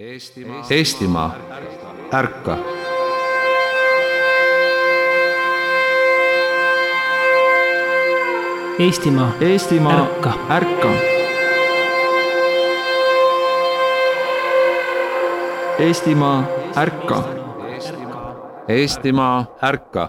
Eestimaa, ärka! Eestimaa, ärka! Eestimaa, ärka! Eestimaa, ärka!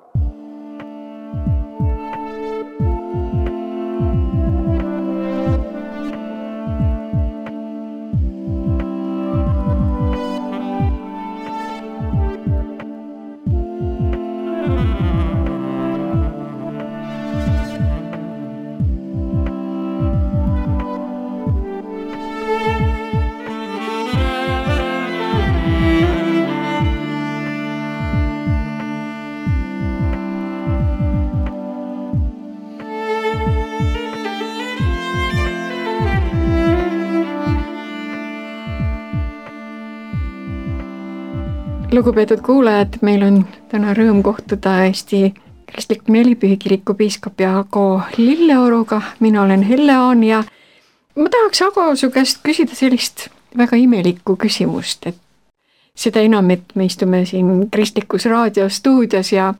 Lugupeetud kuulajad, meil on täna rõõm kohtuda Eesti Kristliku Nelipühi Kiriku piiskop Ago Lilleoruga. Mina olen Helle Aan ja ma tahaks Ago su käest küsida sellist väga imelikku küsimust, et seda enam, et me istume siin Kristlikus raadiostuudios ja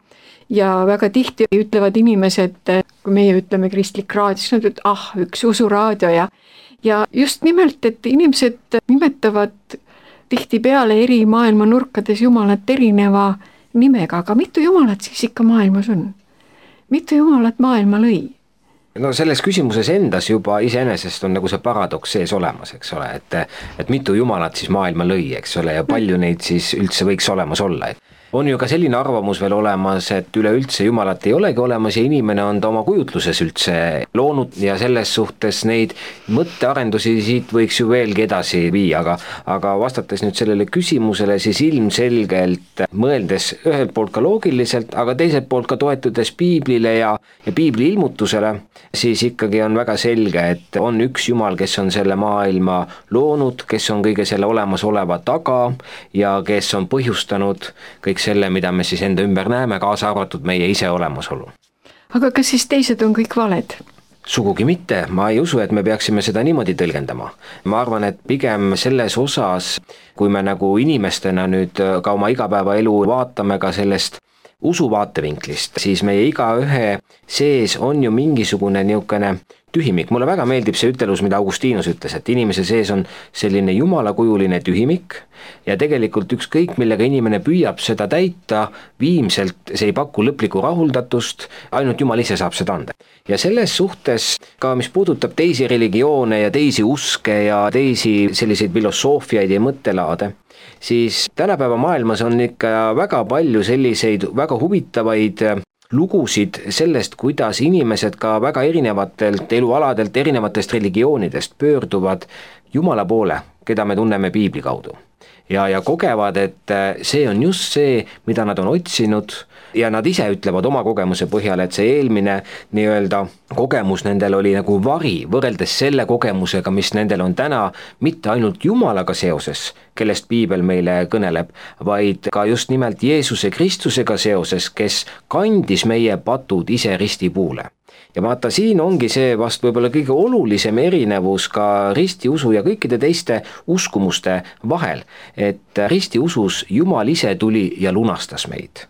väga tihti ütlevad inimesed, kui meie ütleme Kristlik raadio, siis nad ütlevad, üks usuraadio ja just nimelt, et inimesed nimetavad tihtipeale eri maailma nurkades Jumalat erineva nimega, aga mitu Jumalat siis ikka maailmas on? Mitu Jumalat maailma lõi? No selles küsimuses endas juba iseenesest on nagu see paradoks sees olemas, eks ole, et mitu Jumalat siis maailma lõi, eks ole, ja palju neid siis üldse võiks olemas olla. On ju ka selline arvamus veel olemas, et üleüldse Jumalat ei olegi olemas ja inimene on ta oma kujutluses üldse loonud ja selles suhtes neid mõttearendusi siit võiks ju veelgi edasi viia, aga vastates nüüd sellele küsimusele, siis ilmselgelt mõeldes ühelt poolt ka loogiliselt, aga teiselt poolt ka toetudes piiblile ja piibli ilmutusele, siis ikkagi on väga selge, et on üks Jumal, kes on selle maailma loonud, kes on kõige selle olemasoleva taga ja kes on põhjustanud kõik selle, mida me siis enda ümber näeme, kaasa arvatud meie ise olemasolu. Aga kas siis teised on kõik valed? Sugugi mitte, ma ei usu, et me peaksime seda niimoodi tõlgendama. Ma arvan, et pigem selles osas, kui me nagu inimestena nüüd ka oma igapäevaelu vaatame ka sellest usu vaatevinklist, siis meie igaühe sees on ju mingisugune niisugune tühimik. Mulle väga meeldib see ütelus, mida Augustinus ütles, et inimese sees on selline jumalakujuline tühimik ja tegelikult ükskõik, millega inimene püüab seda täita, viimselt see ei paku lõplikku rahuldatust, ainult Jumal ise saab seda anda. Ja selles suhtes ka, mis puudutab teisi religioone ja teisi uske ja teisi selliseid filosoofiaid ja mõttelaade, siis tänapäeva maailmas on ikka väga palju selliseid väga huvitavaid lugusid sellest, kuidas inimesed ka väga erinevatelt elualadelt, erinevatest religioonidest pöörduvad Jumala poole, keda me tunneme piibli kaudu. Ja kogevad, et see on just see, mida nad on otsinud ja nad ise ütlevad oma kogemuse põhjal, et see eelmine nii-öelda kogemus nendel oli nagu vari võrreldes selle kogemusega, mis nendel on täna mitte ainult Jumalaga seoses, kellest piibel meile kõneleb, vaid ka just nimelt Jeesuse Kristusega seoses, kes kandis meie patud ise ristipuule. Ja vaata, siin ongi see vast võib-olla kõige olulisem erinevus ka ristiusu ja kõikide teiste uskumuste vahel, et ristiusus Jumal ise tuli ja lunastas meid.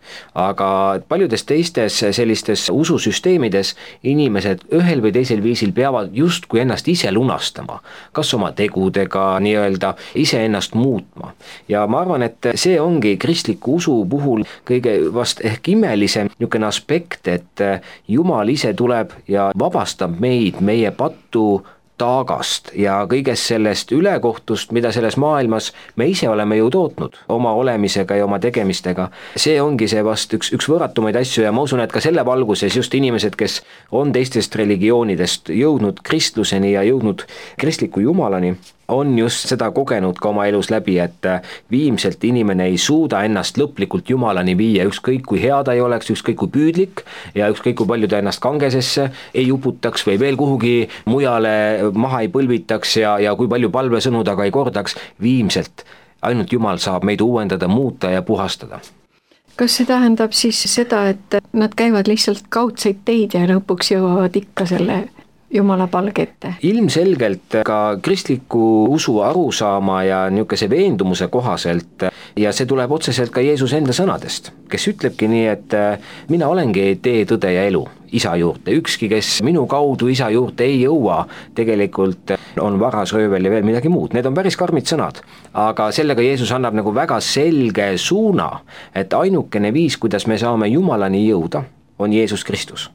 Aga paljudes teistes sellistes ususüsteemides inimesed ühel või teisel viisil peavad justkui ennast ise lunastama, kas oma tegudega nii-öelda ise ennast muutma. Ja ma arvan, et see ongi kristliku usu puhul kõige vast ehk imelisem niisugune aspekt, et Jumal ise tuleb ja vabastab meid meie pattu taagast ja kõigest sellest ülekohtust, mida selles maailmas me ise oleme ju tootnud oma olemisega ja oma tegemistega. See ongi see vast üks võrratumaid asju ja ma usun, et ka selle valguses just inimesed, kes on teistest religioonidest jõudnud kristluseni ja jõudnud kristliku Jumalani, on just seda kogenud ka oma elus läbi, et viimselt inimene ei suuda ennast lõplikult Jumalani viia, ükskõik kui hea ta ei oleks, ükskõik kui püüdlik ja ükskõik kui palju ta ennast kangesesse ei uputaks või veel kuhugi mujale maha ei põlvitaks ja kui palju palvesõnu taga ei kordaks, viimselt ainult Jumal saab meid uuendada, muuta ja puhastada. Kas see tähendab siis seda, et nad käivad lihtsalt kaudseid teid ja lõpuks jõuavad ikka selle Jumala palge ette. Ilmselgelt ka kristliku usu arusaama ja niisuguse veendumuse kohaselt ja see tuleb otseselt ka Jeesuse enda sõnadest, kes ütlebki nii, et mina olengi tee, tõde ja elu isa juurde, ükski, kes minu kaudu isa juurde ei jõua, tegelikult on varas, röövel ja veel midagi muud. Need on päris karmid sõnad, aga sellega Jeesus annab nagu väga selge suuna, et ainukene viis, kuidas me saame Jumalani jõuda, on Jeesus Kristus.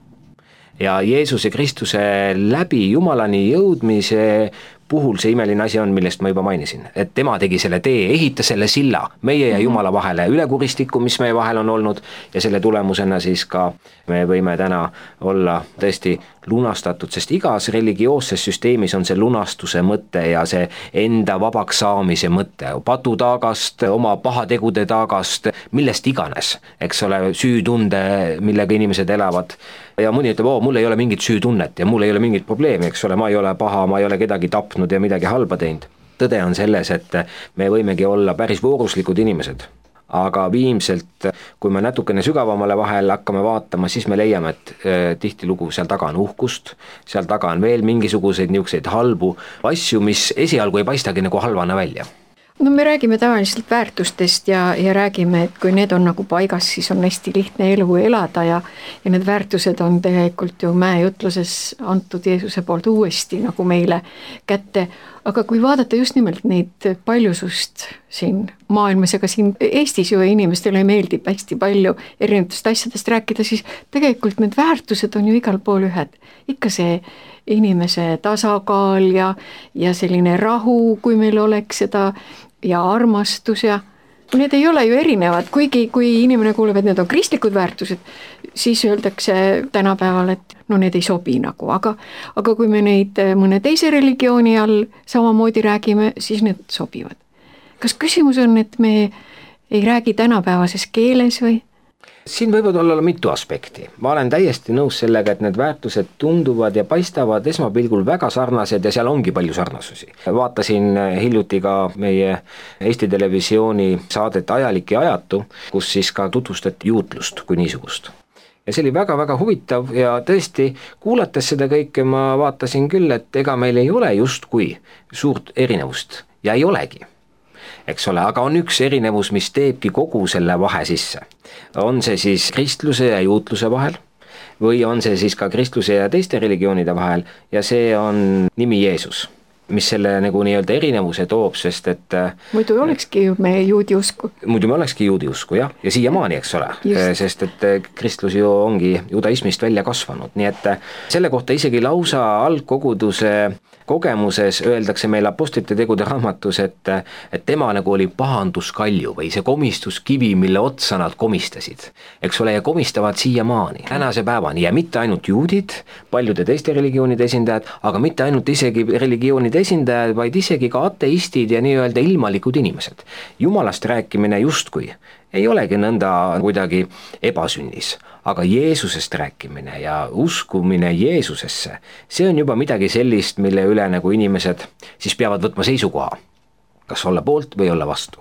Ja Jeesuse Kristuse läbi Jumalani jõudmise puhul see imeline asi on, millest ma juba mainisin, et tema tegi selle tee, ehitas selle silla meie ja Jumala vahele, ülekuristikku, mis meie vahel on olnud ja selle tulemusena siis ka me võime täna olla tõesti lunastatud, sest igas religioosses süsteemis on see lunastuse mõte ja see enda vabaks saamise mõte, patutaagast, oma pahategude taagast, millest iganes, eks ole, süütunde, millega inimesed elavad ja mõni ütleb, mul ei ole mingit süütunnet ja mul ei ole mingit probleemi, eks ole, ma ei ole paha, ma ei ole kedagi tapnud ja midagi halba teinud. Tõde on selles, et me võimegi olla päris vooruslikud inimesed, aga viimselt, kui me natukene sügavamale vahel hakkame vaatama, siis me leiame, et tihtilugu seal taga on uhkust, seal taga on veel mingisuguseid niisuguseid halbu asju, mis esialgu ei paistagi nagu halvana välja. No me räägime tavaliselt väärtustest ja räägime, et kui need on nagu paigas, siis on hästi lihtne elu elada ja need väärtused on tegelikult ju mäejutluses antud Jeesuse poolt uuesti nagu meile kätte. Aga kui vaadata just nimelt neid paljusust siin maailmas, aga siin Eestis ju inimestele meeldib hästi palju erinevatest asjadest rääkida, siis tegelikult need väärtused on ju igal pool ühed. Ikka see inimese tasakaal ja selline rahu, kui meil oleks seda ja armastus ja need ei ole ju erinevad, kuigi kui inimene kuuleb, et need on kristlikud väärtused, siis öeldakse tänapäeval, et no need ei sobi nagu, aga kui me neid mõne teise religiooni all samamoodi räägime, siis need sobivad. Kas küsimus on, et me ei räägi tänapäevases keeles või? Siin võivad olla mitu aspekti. Ma olen täiesti nõus sellega, et need väärtused tunduvad ja paistavad esmapilgul väga sarnased ja seal ongi palju sarnasusi. Vaatasin hiljuti ka meie Eesti Televisiooni saadet Ajalik ja ajatu, kus siis ka tutvustati juutlust kui niisugust. Ja see oli väga-väga huvitav ja tõesti, kuulates seda kõike ma vaatasin küll, et ega meil ei ole justkui suurt erinevust ja ei olegi. Eks ole, aga on üks erinevus, mis teebki kogu selle vahe sisse. On see siis kristluse ja juutluse vahel või on see siis ka kristluse ja teiste religioonide vahel ja see on nimi Jeesus, mis selle nagu nii-öelda erinevuse toob, sest et muidu olekski ju meie juudi usku. Muidu me olekski juudi usku, jah, ja siiamaani, eks ole, sest et kristlus ju ongi judaismist välja kasvanud, nii et selle kohta isegi lausa algkoguduse kogemuses öeldakse meil apostlite tegude raamatus, et tema nagu oli pahanduskalju või see komistuskivi, mille otsa nad komistasid, eks ole, ja komistavad siiamaani, tänase päevani ja mitte ainult juudid, paljude teiste religioonide esindajad, aga mitte ainult isegi religioonide esindajad, vaid isegi ka ateistid ja nii-öelda ilmalikud inimesed. Jumalast rääkimine justkui ei olegi nõnda kuidagi ebasünnis, aga Jeesusest rääkimine ja uskumine Jeesusesse, see on juba midagi sellist, mille üle nagu inimesed siis peavad võtma seisukoha, kas olla poolt või olla vastu.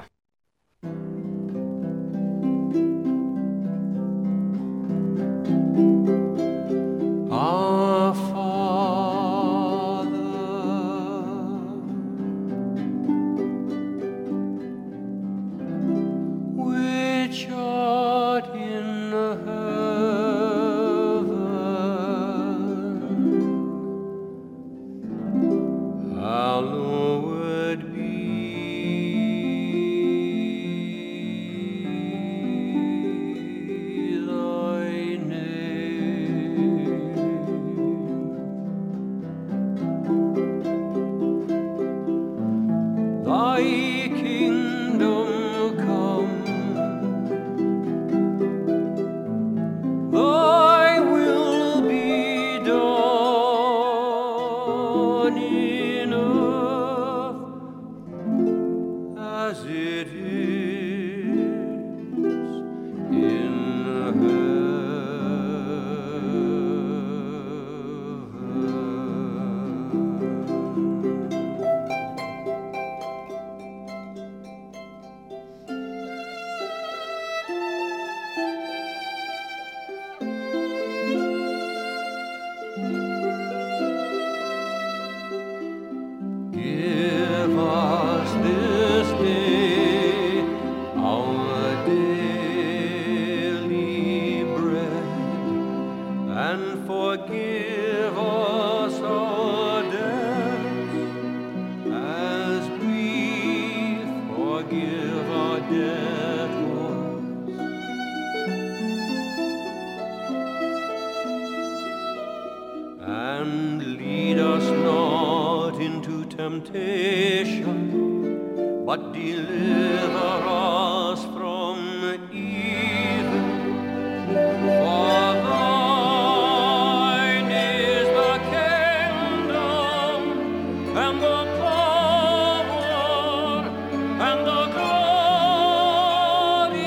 forgive our debtors, and lead us not into temptation, but deliver us from evil. For thine is the kingdom, and the power, and the glory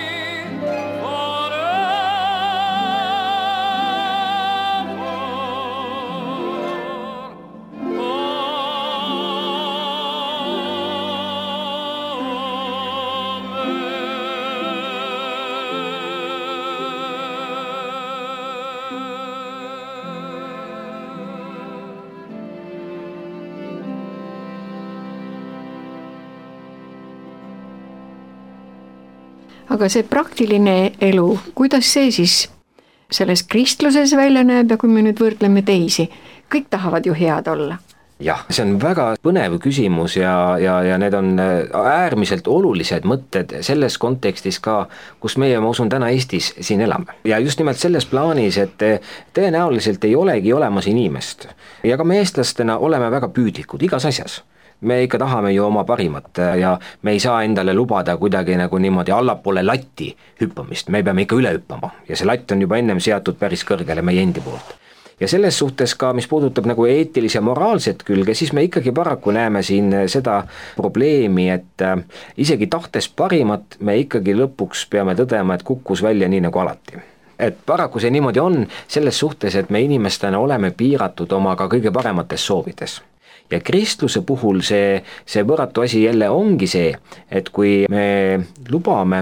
aga see praktiline elu, kuidas see siis selles kristluses välja näeb ja kui me nüüd võrdleme teisi, kõik tahavad ju head olla. Jah, see on väga põnev küsimus ja need on äärmiselt olulised mõtted selles kontekstis ka, kus meie, ma usun, täna Eestis siin elame. Ja just nimelt selles plaanis, et tõenäoliselt ei olegi olemas inimest. Ja ka me eestlastena oleme väga püüdlikud igas asjas. Me ikka tahame ju oma parimat ja me ei saa endale lubada kuidagi nagu niimoodi allapoole latti hüppamist, me peame ikka üle hüppama ja see latt on juba ennem seatud päris kõrgele meie endi poolt. Ja selles suhtes ka, mis puudutab nagu eetilise ja moraalset külge, siis me ikkagi paraku näeme siin seda probleemi, et isegi tahtes parimat, me ikkagi lõpuks peame tõdema, et kukkus välja nii nagu alati. Et paraku see niimoodi on selles suhtes, et me inimestena oleme piiratud oma ka kõige paremates soovides. Ja kristluse puhul see võrratu asi jälle ongi see, et kui me lubame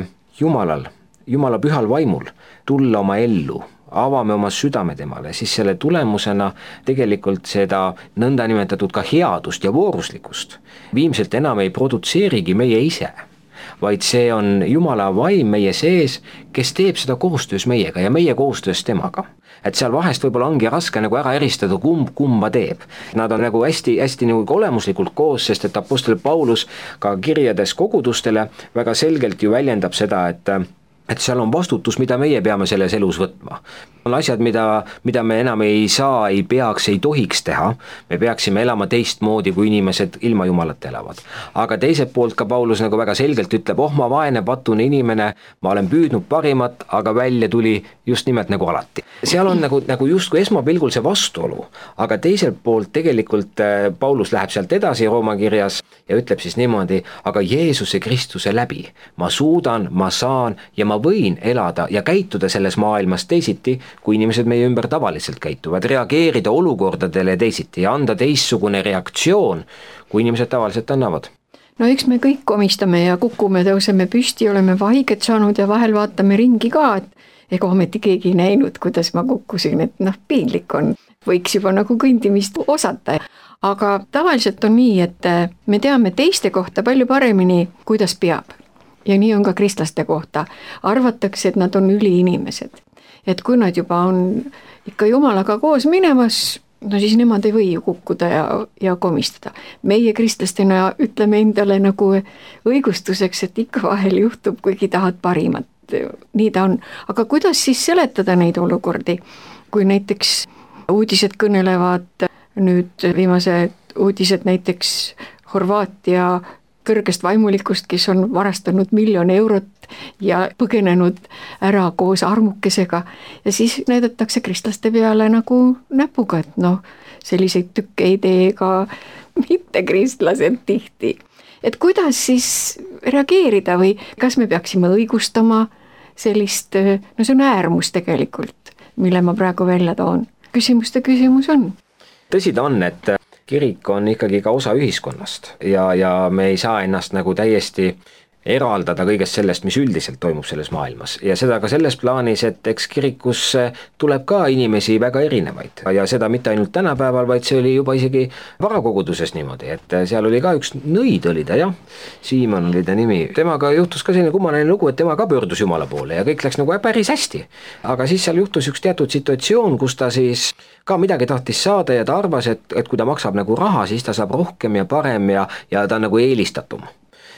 Jumala pühal vaimul tulla oma ellu, avame oma südame temale, siis selle tulemusena tegelikult seda nõnda nimetatud ka headust ja vooruslikkust viimselt enam ei produtseerigi meie ise, vaid see on Jumala vaim meie sees, kes teeb seda koostöös meiega ja meie koostöös temaga. Et seal vahest võib-olla ongi raske nagu ära eristada, kumba teeb. Nad on nagu hästi nagu olemuslikult koos, sest et apostel Paulus ka kirjades kogudustele väga selgelt ju väljendab seda, et seal on vastutus, mida meie peame selles elus võtma. On asjad, mida me enam ei saa, ei peaks, ei tohiks teha. Me peaksime elama teistmoodi, kui inimesed ilma Jumalat elavad. Aga teiselt poolt ka Paulus nagu väga selgelt ütleb, ma vaene patune inimene, ma olen püüdnud parimat, aga välja tuli just nimelt nagu alati. Seal on nagu justkui esmapilgul see vastuolu, aga teiselt poolt tegelikult Paulus läheb sealt edasi Rooma kirjas ja ütleb siis niimoodi, aga Jeesuse Kristuse läbi ma suudan, ma saan ja ma võin elada ja käituda selles maailmas teisiti, kui inimesed meie ümber tavaliselt käituvad, reageerida olukordadele teisiti ja anda teistsugune reaktsioon, kui inimesed tavaliselt annavad. No eks me kõik komistame ja kukume, tõuseme püsti, oleme vaiget saanud ja vahel vaatame ringi ka, et ega ometi keegi ei näinud, kuidas ma kukkusin, et piinlik on, võiks juba nagu kõndimist osata. Aga tavaliselt on nii, et me teame teiste kohta palju paremini, kuidas peab. Ja nii on ka kristlaste kohta. Arvatakse, et nad on üliinimesed. Et kui nad juba on ikka Jumalaga koos minemas, no siis nemad ei või ju kukkuda ja komistada. Meie kristlastena ütleme endale nagu õigustuseks, et ikka vahel juhtub, kuigi tahad parimat. Nii ta on. Aga kuidas siis seletada neid olukordi, kui näiteks uudised kõnelevad, nüüd viimased uudised näiteks Horvaatia kõrgest vaimulikust, kes on varastanud 1 000 000 eurot ja põgenenud ära koos armukesega ja siis näidatakse kristlaste peale nagu näpuga, et selliseid tükke ei tee ka mitte kristlased tihti. Et kuidas siis reageerida või kas me peaksime õigustama sellist, see on äärmus tegelikult, mille ma praegu välja toon. Küsimus on. Tõsi ta on, et kirik on ikkagi ka osa ühiskonnast ja me ei saa ennast nagu täiesti eraldada kõigest sellest, mis üldiselt toimub selles maailmas ja seda ka selles plaanis, et eks kirikusse tuleb ka inimesi väga erinevaid ja seda mitte ainult tänapäeval, vaid see oli juba isegi varakoguduses niimoodi, et seal oli ka üks nõid oli ta jah, Siimon oli ta nimi, temaga juhtus ka selline kummaline lugu, et tema ka pöördus Jumala poole ja kõik läks nagu päris hästi, aga siis seal juhtus üks teatud situatsioon, kus ta siis ka midagi tahtis saada ja ta arvas, et kui ta maksab nagu raha, siis ta saab rohkem ja parem ja ta on nagu eelistatum.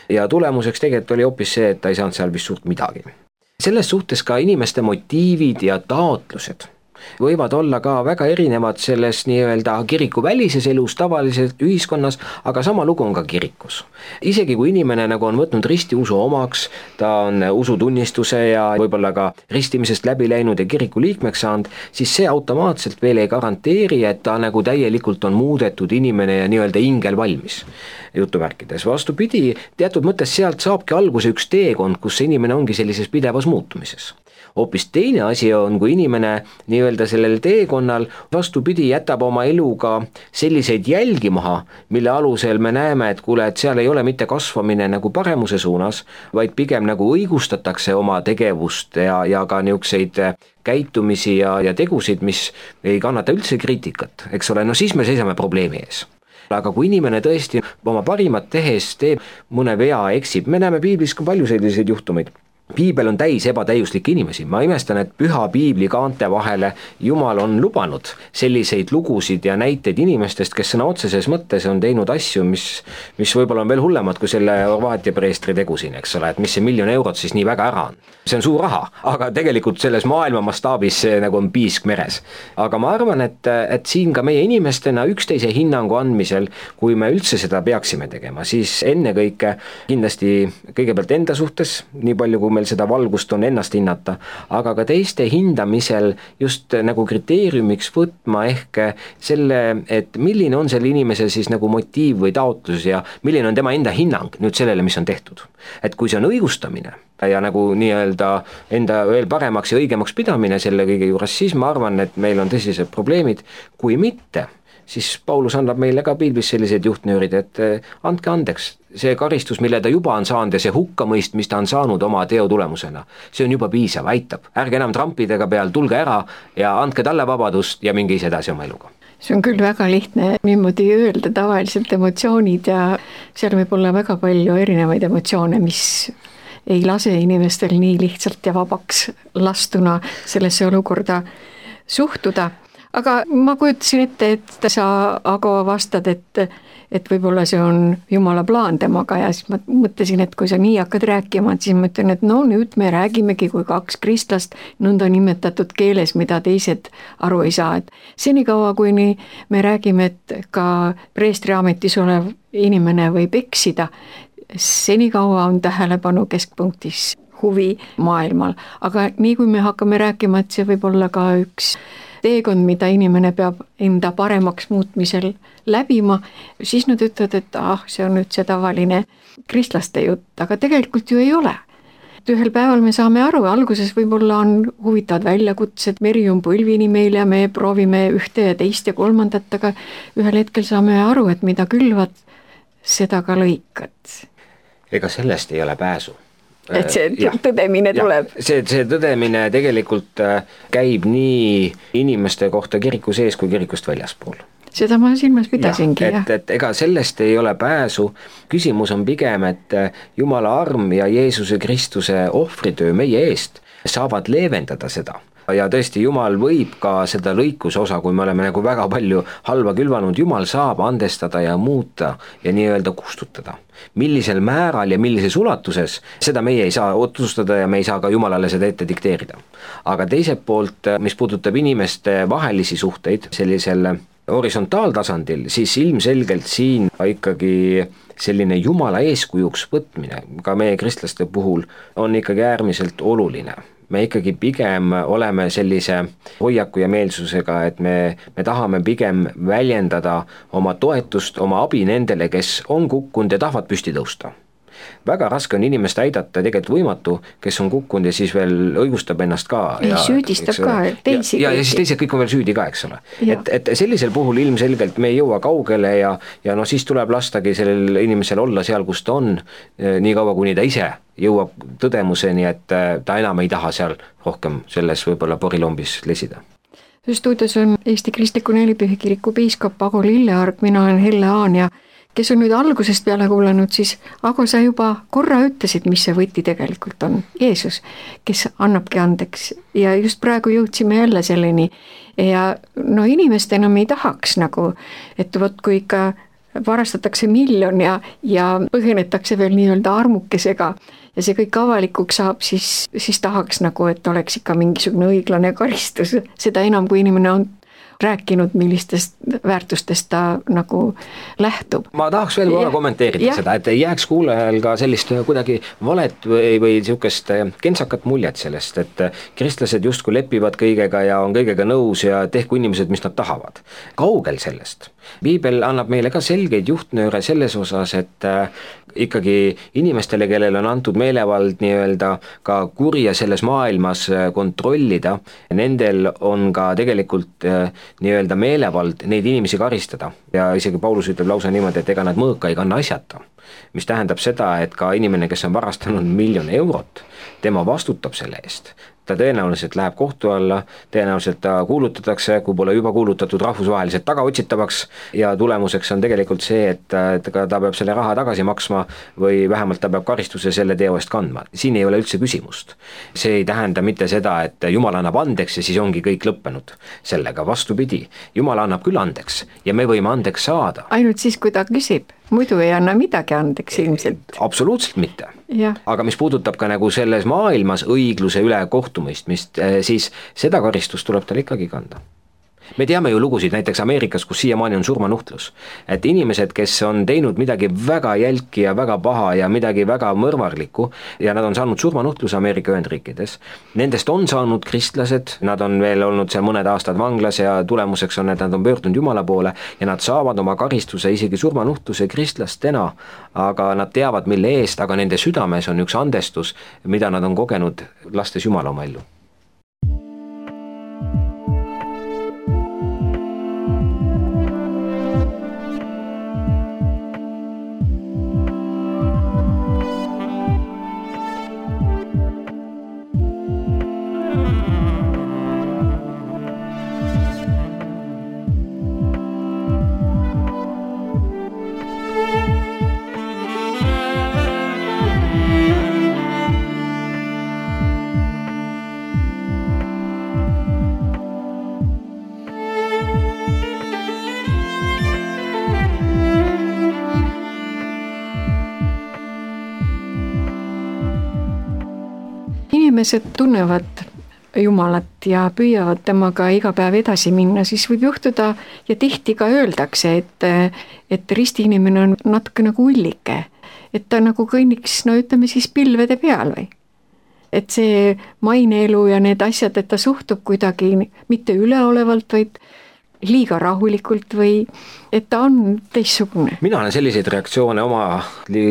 ja tulemuseks tegelikult oli hoopis see, et ta ei saanud seal vist suurt midagi. Selles suhtes ka inimeste motiivid ja taotlused võivad olla ka väga erinevad selles nii-öelda kirikuvälises elus, tavaliselt ühiskonnas, aga sama lugu on ka kirikus. Isegi kui inimene nagu on võtnud ristiusu omaks, ta on usutunnistuse ja võib-olla ka ristimisest läbi läinud ja kiriku liikmeks saanud, siis see automaatselt veel ei garanteeri, et ta nagu täielikult on muudetud inimene ja nii-öelda ingel valmis jutumärkides. Vastupidi, teatud mõttes sealt saabki alguse üks teekond, kus see inimene ongi sellises pidevas muutumises. Hoopis teine asi on, kui inimene nii-öelda sellel teekonnal vastupidi jätab oma eluga selliseid jälgi maha, mille alusel me näeme, et kuule, et seal ei ole mitte kasvamine nagu paremuse suunas, vaid pigem nagu õigustatakse oma tegevust ja ka niisuguseid käitumisi ja tegusid, mis ei kannata üldse kriitikat, eks ole, no siis me seisame probleemi ees. Aga kui inimene tõesti oma parimat tehes teeb mõne vea, eksib, me näeme piiblis ka palju selliseid juhtumeid. Piibel on täis ebatäiuslikke inimesi, ma imestan, et püha piibli kaante vahele Jumal on lubanud selliseid lugusid ja näiteid inimestest, kes sõna otseses mõttes on teinud asju, mis võib-olla on veel hullemad kui selle Horvaatia preestri tegu siin, eks ole, et mis see 1 000 000 eurot siis nii väga ära on. See on suur raha, aga tegelikult selles maailma mastaabis see nagu on piisk meres. Aga ma arvan, et siin ka meie inimestena üksteise hinnangu andmisel, kui me üldse seda peaksime tegema, siis ennekõike kindlasti kõigepealt enda suhtes, nii palju kui meil seda valgust on ennast hinnata, aga ka teiste hindamisel just nagu kriteeriumiks võtma ehk selle, et milline on selle inimese siis nagu motiiv või taotlus ja milline on tema enda hinnang nüüd sellele, mis on tehtud. Et kui see on õigustamine ja nagu nii-öelda enda veel paremaks ja õigemaks pidamine selle kõige juures, siis ma arvan, et meil on tõsised probleemid, kui mitte, siis Paulus annab meile ka piiblis sellised juhtnöörid, et andke andeks, see karistus, mille ta juba on saanud ja see hukkamõist, mis ta on saanud oma teo tulemusena, see on juba piisav, aitab. Ärge enam trampidega peal, tulge ära ja andke talle vabadust ja minge ise edasi oma eluga. See on küll väga lihtne niimoodi öelda, tavaliselt emotsioonid ja seal võib olla väga palju erinevaid emotsioone, mis ei lase inimestel nii lihtsalt ja vabaks lastuna sellesse olukorda suhtuda. Aga ma kujutasin ette, et sa, Ago, vastad, et võib-olla see on Jumala plaan temaga ja siis ma mõtlesin, et kui sa nii hakkad rääkima, siis ma ütlen, et no nüüd me räägimegi kui 2 kristlast nõnda nimetatud keeles, mida teised aru ei saa. Et senikaua, kui me räägime, et ka preestriametis olev inimene võib eksida, senikaua on tähelepanu keskpunktis huvi maailmal. Aga nii kui me hakkame rääkima, et see võib olla ka üks teekond, mida inimene peab enda paremaks muutmisel läbima, siis nad ütlevad, et see on nüüd see tavaline kristlaste jutt, aga tegelikult ju ei ole. Ühel päeval me saame aru, alguses võib-olla on huvitavad väljakutsed, meri on põlvini meil ja me proovime ühte ja teist ja kolmandat, aga ühel hetkel saame aru, et mida külvad, seda ka lõikad. Ega sellest ei ole pääsu. Et see tõdemine tuleb. See tõdemine tegelikult käib nii inimeste kohta kiriku sees kui kirikust väljaspool. Seda ma silmas pidasingi. Et ega sellest ei ole pääsu. Küsimus on pigem, et Jumala arm ja Jeesuse Kristuse ohvritöö meie eest saavad leevendada seda. Ja tõesti, Jumal võib ka seda lõikusosa, kui me oleme nagu väga palju halva külvanud, Jumal saab andestada ja muuta ja nii-öelda kustutada. Millisel määral ja millises ulatuses, seda meie ei saa otsustada ja me ei saa ka Jumalale seda ette dikteerida. Aga teiselt poolt, mis puudutab inimeste vahelisi suhteid sellisel horisontaaltasandil, siis ilmselgelt siin ikkagi selline Jumala eeskujuks võtmine, ka meie kristlaste puhul, on ikkagi äärmiselt oluline. Me ikkagi pigem oleme sellise hoiaku ja meelsusega, et me tahame pigem väljendada oma toetust, oma abi nendele, kes on kukkunud ja tahavad püsti tõusta. Väga raske on inimest aidata, tegelikult võimatu, kes on kukkunud ja siis veel õigustab ennast ka. Ja süüdistab ka teisi. Ja siis teised kõik on veel süüdi ka, eks ole. Et sellisel puhul ilmselgelt me ei jõua kaugele ja siis tuleb lastagi sellel inimesel olla seal, kus ta on, nii kaua, kuni ta ise jõuab tõdemuseni, et ta enam ei taha seal rohkem selles võib-olla porilombis lesida. Stuudios on Eesti Kristliku Nelipühi Kiriku piiskop Ago Lilleorg, mina olen Helle Aan ja kes on nüüd algusest peale kuulanud, siis Ago, sa juba korra ütlesid, mis see võti tegelikult on. Jeesus, kes annabki andeks ja just praegu jõudsime jälle selleni ja inimestena me ei tahaks nagu, et kui ikka varastatakse 1 miljon ja põgenetakse veel nii-öelda armukesega ja see kõik avalikuks saab, siis tahaks nagu, et oleks ikka mingisugune õiglane karistus, seda enam, kui inimene on rääkinud, millistest väärtustest ta nagu lähtub. Ma tahaks veel korra kommenteerida seda, et ei jääks kuulajal ka sellist kuidagi valet või niisugust kentsakat muljet sellest, et kristlased justkui lepivad kõigega ja on kõigega nõus ja tehku inimesed, mis nad tahavad. Kaugel sellest. Piibel annab meile ka selgeid juhtnööre selles osas, et ikkagi inimestele, kellel on antud meelevald nii-öelda ka kurja selles maailmas kontrollida, nendel on ka tegelikult nii-öelda meelevald neid inimesi karistada. Ja isegi Paulus ütleb lausa niimoodi, et ega nad mõõka ei kanna asjata. Mis tähendab seda, et ka inimene, kes on varastanud 1 miljon eurot, tema vastutab selle eest. Ta tõenäoliselt läheb kohtu alla, tõenäoliselt ta kuulutatakse, kui pole juba kuulutatud rahvusvaheliselt tagaotsitavaks ja tulemuseks on tegelikult see, et ta peab selle raha tagasi maksma või vähemalt ta peab karistuse selle teo eest kandma. Siin ei ole üldse küsimust. See ei tähenda mitte seda, et Jumal annab andeks ja siis ongi kõik lõppenud. Sellega vastupidi, Jumal annab küll andeks ja me võime andeks saada. Ainult siis, kui ta küsib, muidu ei anna midagi andeks ilmselt. Absoluutselt mitte. Ja. Aga mis puudutab ka nagu selles maailmas õigluse üle kohtumõistmist, siis seda karistust tuleb tal ikkagi kanda. Me teame ju lugusid näiteks Ameerikas, kus siiamaani on surmanuhtlus. Et inimesed, kes on teinud midagi väga jälki ja väga paha ja midagi väga mõrvarlikku ja nad on saanud surmanuhtluse Ameerika Ühendriikides, nendest on saanud kristlased, nad on veel olnud seal mõned aastad vanglas ja tulemuseks on, et nad on pöördunud Jumala poole ja nad saavad oma karistuse isegi surmanuhtluse kristlastena, aga nad teavad, mille eest, aga nende südames on üks andestus, mida nad on kogenud lastes Jumala oma ellu. Inimesed tunnevad Jumalat ja püüavad temaga iga päev edasi minna, siis võib juhtuda ja tihti ka öeldakse, et ristiinimene on natuke nagu ullike, et ta nagu kõnniks, no ütleme siis pilvede peal või. Et see maineelu ja need asjad, et ta suhtub kuidagi mitte üleolevalt, vaid liiga rahulikult või et ta on teistsugune. Mina olen selliseid reaktsioone oma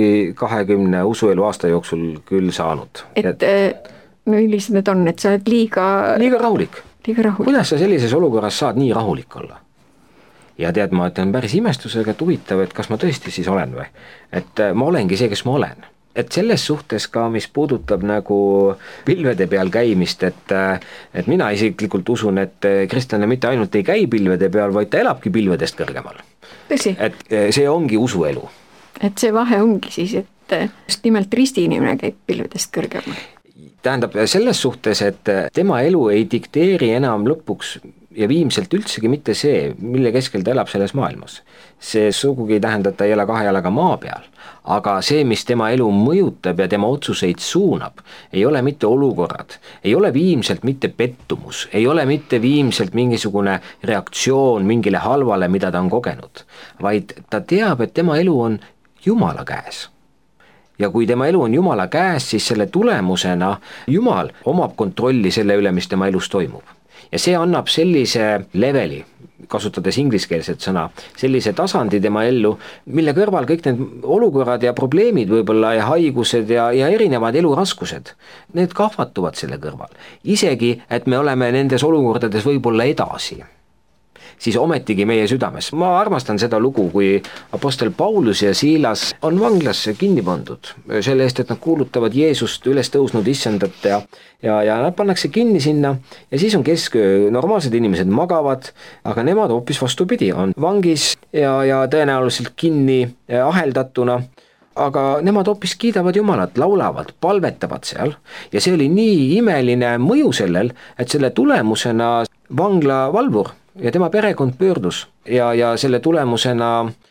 20 usuelu aasta jooksul küll saanud. Millised need on, et sa oled liiga rahulik. Kuidas sa sellises olukorras saad nii rahulik olla? Ja tead, ma ütlen päris imestusega, et huvitav, et kas ma tõesti siis olen või? Et ma olengi see, kes ma olen. Et selles suhtes ka, mis puudutab nagu pilvede peal käimist, et mina isiklikult usun, et kristlane mitte ainult ei käi pilvede peal, vaid ta elabki pilvedest kõrgemal. Tõsi. Et see ongi usuelu. Et see vahe ongi siis, et just nimelt ristiinimene käib pilvedest kõrgemal. Tähendab selles suhtes, et tema elu ei dikteeri enam lõpuks ja viimselt üldsegi mitte see, mille keskel ta elab selles maailmas. See sugugi tähendab, ta ei ela 2 jalaga maa peal, aga see, mis tema elu mõjutab ja tema otsuseid suunab, ei ole mitte olukorrad, ei ole viimselt mitte pettumus, ei ole mitte viimselt mingisugune reaktsioon mingile halvale, mida ta on kogenud, vaid ta teab, et tema elu on Jumala käes. Ja kui tema elu on Jumala käes, siis selle tulemusena Jumal omab kontrolli selle üle, mis tema elus toimub. Ja see annab sellise leveli, kasutades ingliskeelset sõna, sellise tasandi tema ellu, mille kõrval kõik need olukorrad ja probleemid võib-olla ja haigused ja erinevad eluraskused, need kahvatuvad selle kõrval. Isegi, et me oleme nendes olukordades võib-olla edasi. Siis ometigi meie südames. Ma armastan seda lugu, kui apostel Paulus ja Siilas on vanglasse kinni pandud selle eest, et nad kuulutavad Jeesust üles tõusnud issandat ja nad pannakse kinni sinna ja siis on kesköö, normaalsed inimesed magavad, aga nemad hoopis vastupidi on vangis ja tõenäoliselt kinni aheldatuna, aga nemad hoopis kiidavad Jumalat, laulavad, palvetavad seal ja see oli nii imeline mõju sellel, et selle tulemusena vanglavalvur ja tema perekond pöördus ja selle tulemusena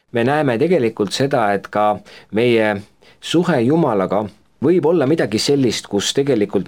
me näeme tegelikult seda, et ka meie suhe Jumalaga võib olla midagi sellist, kus tegelikult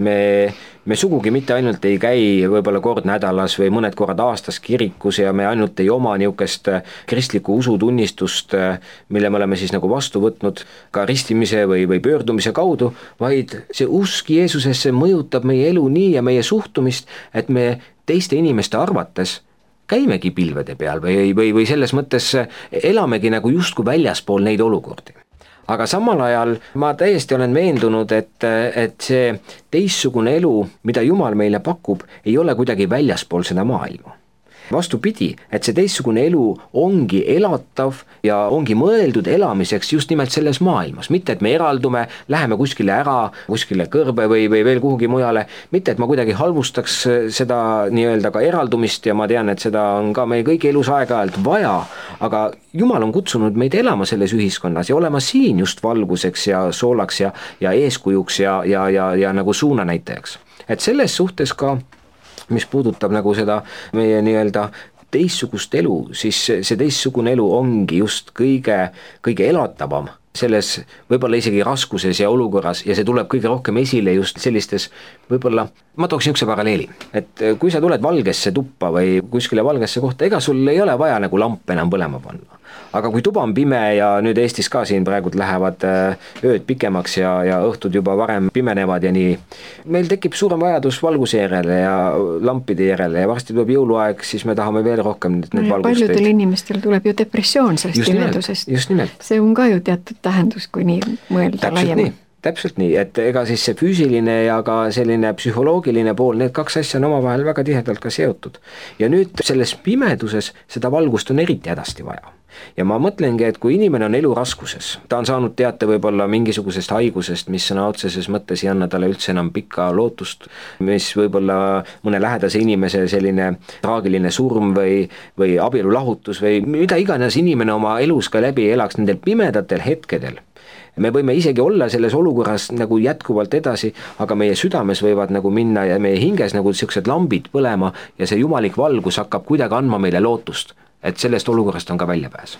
me sugugi mitte ainult ei käi võib-olla kord nädalas või mõned korrad aastas kirikus ja me ainult ei oma niisugust kristlikku usutunnistust, mille me oleme siis nagu vastu võtnud ka ristimise või pöördumise kaudu, vaid see usk Jeesusesse mõjutab meie elu nii ja meie suhtumist, et me teiste inimeste arvates käimegi pilvede peal või selles mõttes elamegi nagu justkui väljaspool neid olukordi. Aga samal ajal ma täiesti olen veendunud, et see teistsugune elu, mida Jumal meile pakub, ei ole kuidagi väljaspool seda maailma. Vastupidi, et see teistsugune elu ongi elatav ja ongi mõeldud elamiseks just nimelt selles maailmas. Mitte, et me eraldume, läheme kuskile ära, kuskile kõrbe või veel kuhugi mujale. Mitte, et ma kuidagi halvustaks seda nii-öelda ka eraldumist ja ma tean, et seda on ka meil kõigi elus aeg-ajalt vaja, aga Jumal on kutsunud meid elama selles ühiskonnas ja olema siin just valguseks ja soolaks ja eeskujuks ja nagu suunanäitajaks. Et selles suhtes ka mis puudutab nagu seda meie nii-öelda teistsugust elu, siis see teistsugune elu ongi just kõige elatavam selles võib-olla isegi raskuses ja olukorras ja see tuleb kõige rohkem esile just sellistes võib-olla, ma tooks niisuguse paralleeli, et kui sa tuled valgesse tuppa või kuskile valgesse kohta, ega sul ei ole vaja nagu lamp enam põlema panna. Aga kui tuba on pime ja nüüd Eestis ka siin praegu lähevad ööd pikemaks ja õhtud juba varem pimenevad ja nii, meil tekib suurem vajadus valguse järele ja lampide järele ja varsti tuleb jõuluaeg, siis me tahame veel rohkem need valgusteid. Paljudel inimestel tuleb ju depressioon sellest pimedusest. Just nimelt. See on ka ju teatud tähendus, kui nii mõelda laiemalt. Täpselt nii, et ega siis see füüsiline ja ka selline psühholoogiline pool, need kaks asja on omavahel väga tihedalt ka seotud. Ja nüüd selles pimeduses seda valgust on eriti hädasti vaja. Ja ma mõtlengi, et kui inimene on elu raskuses, ta on saanud teate võib-olla mingisugusest haigusest, mis sõna otseses mõttes ei anna talle üldse enam pikka lootust, mis võib-olla mõne lähedase inimese selline traagiline surm või abielulahutus või mida iganes inimene oma elus ka läbi elaks nendel pimedatel hetkedel. Me võime isegi olla selles olukorras nagu jätkuvalt edasi, aga meie südames võivad nagu minna ja meie hinges nagu sellised lambid põlema ja see jumalik valgus hakkab kuidagi andma meile lootust, et sellest olukorrast on ka väljapääs.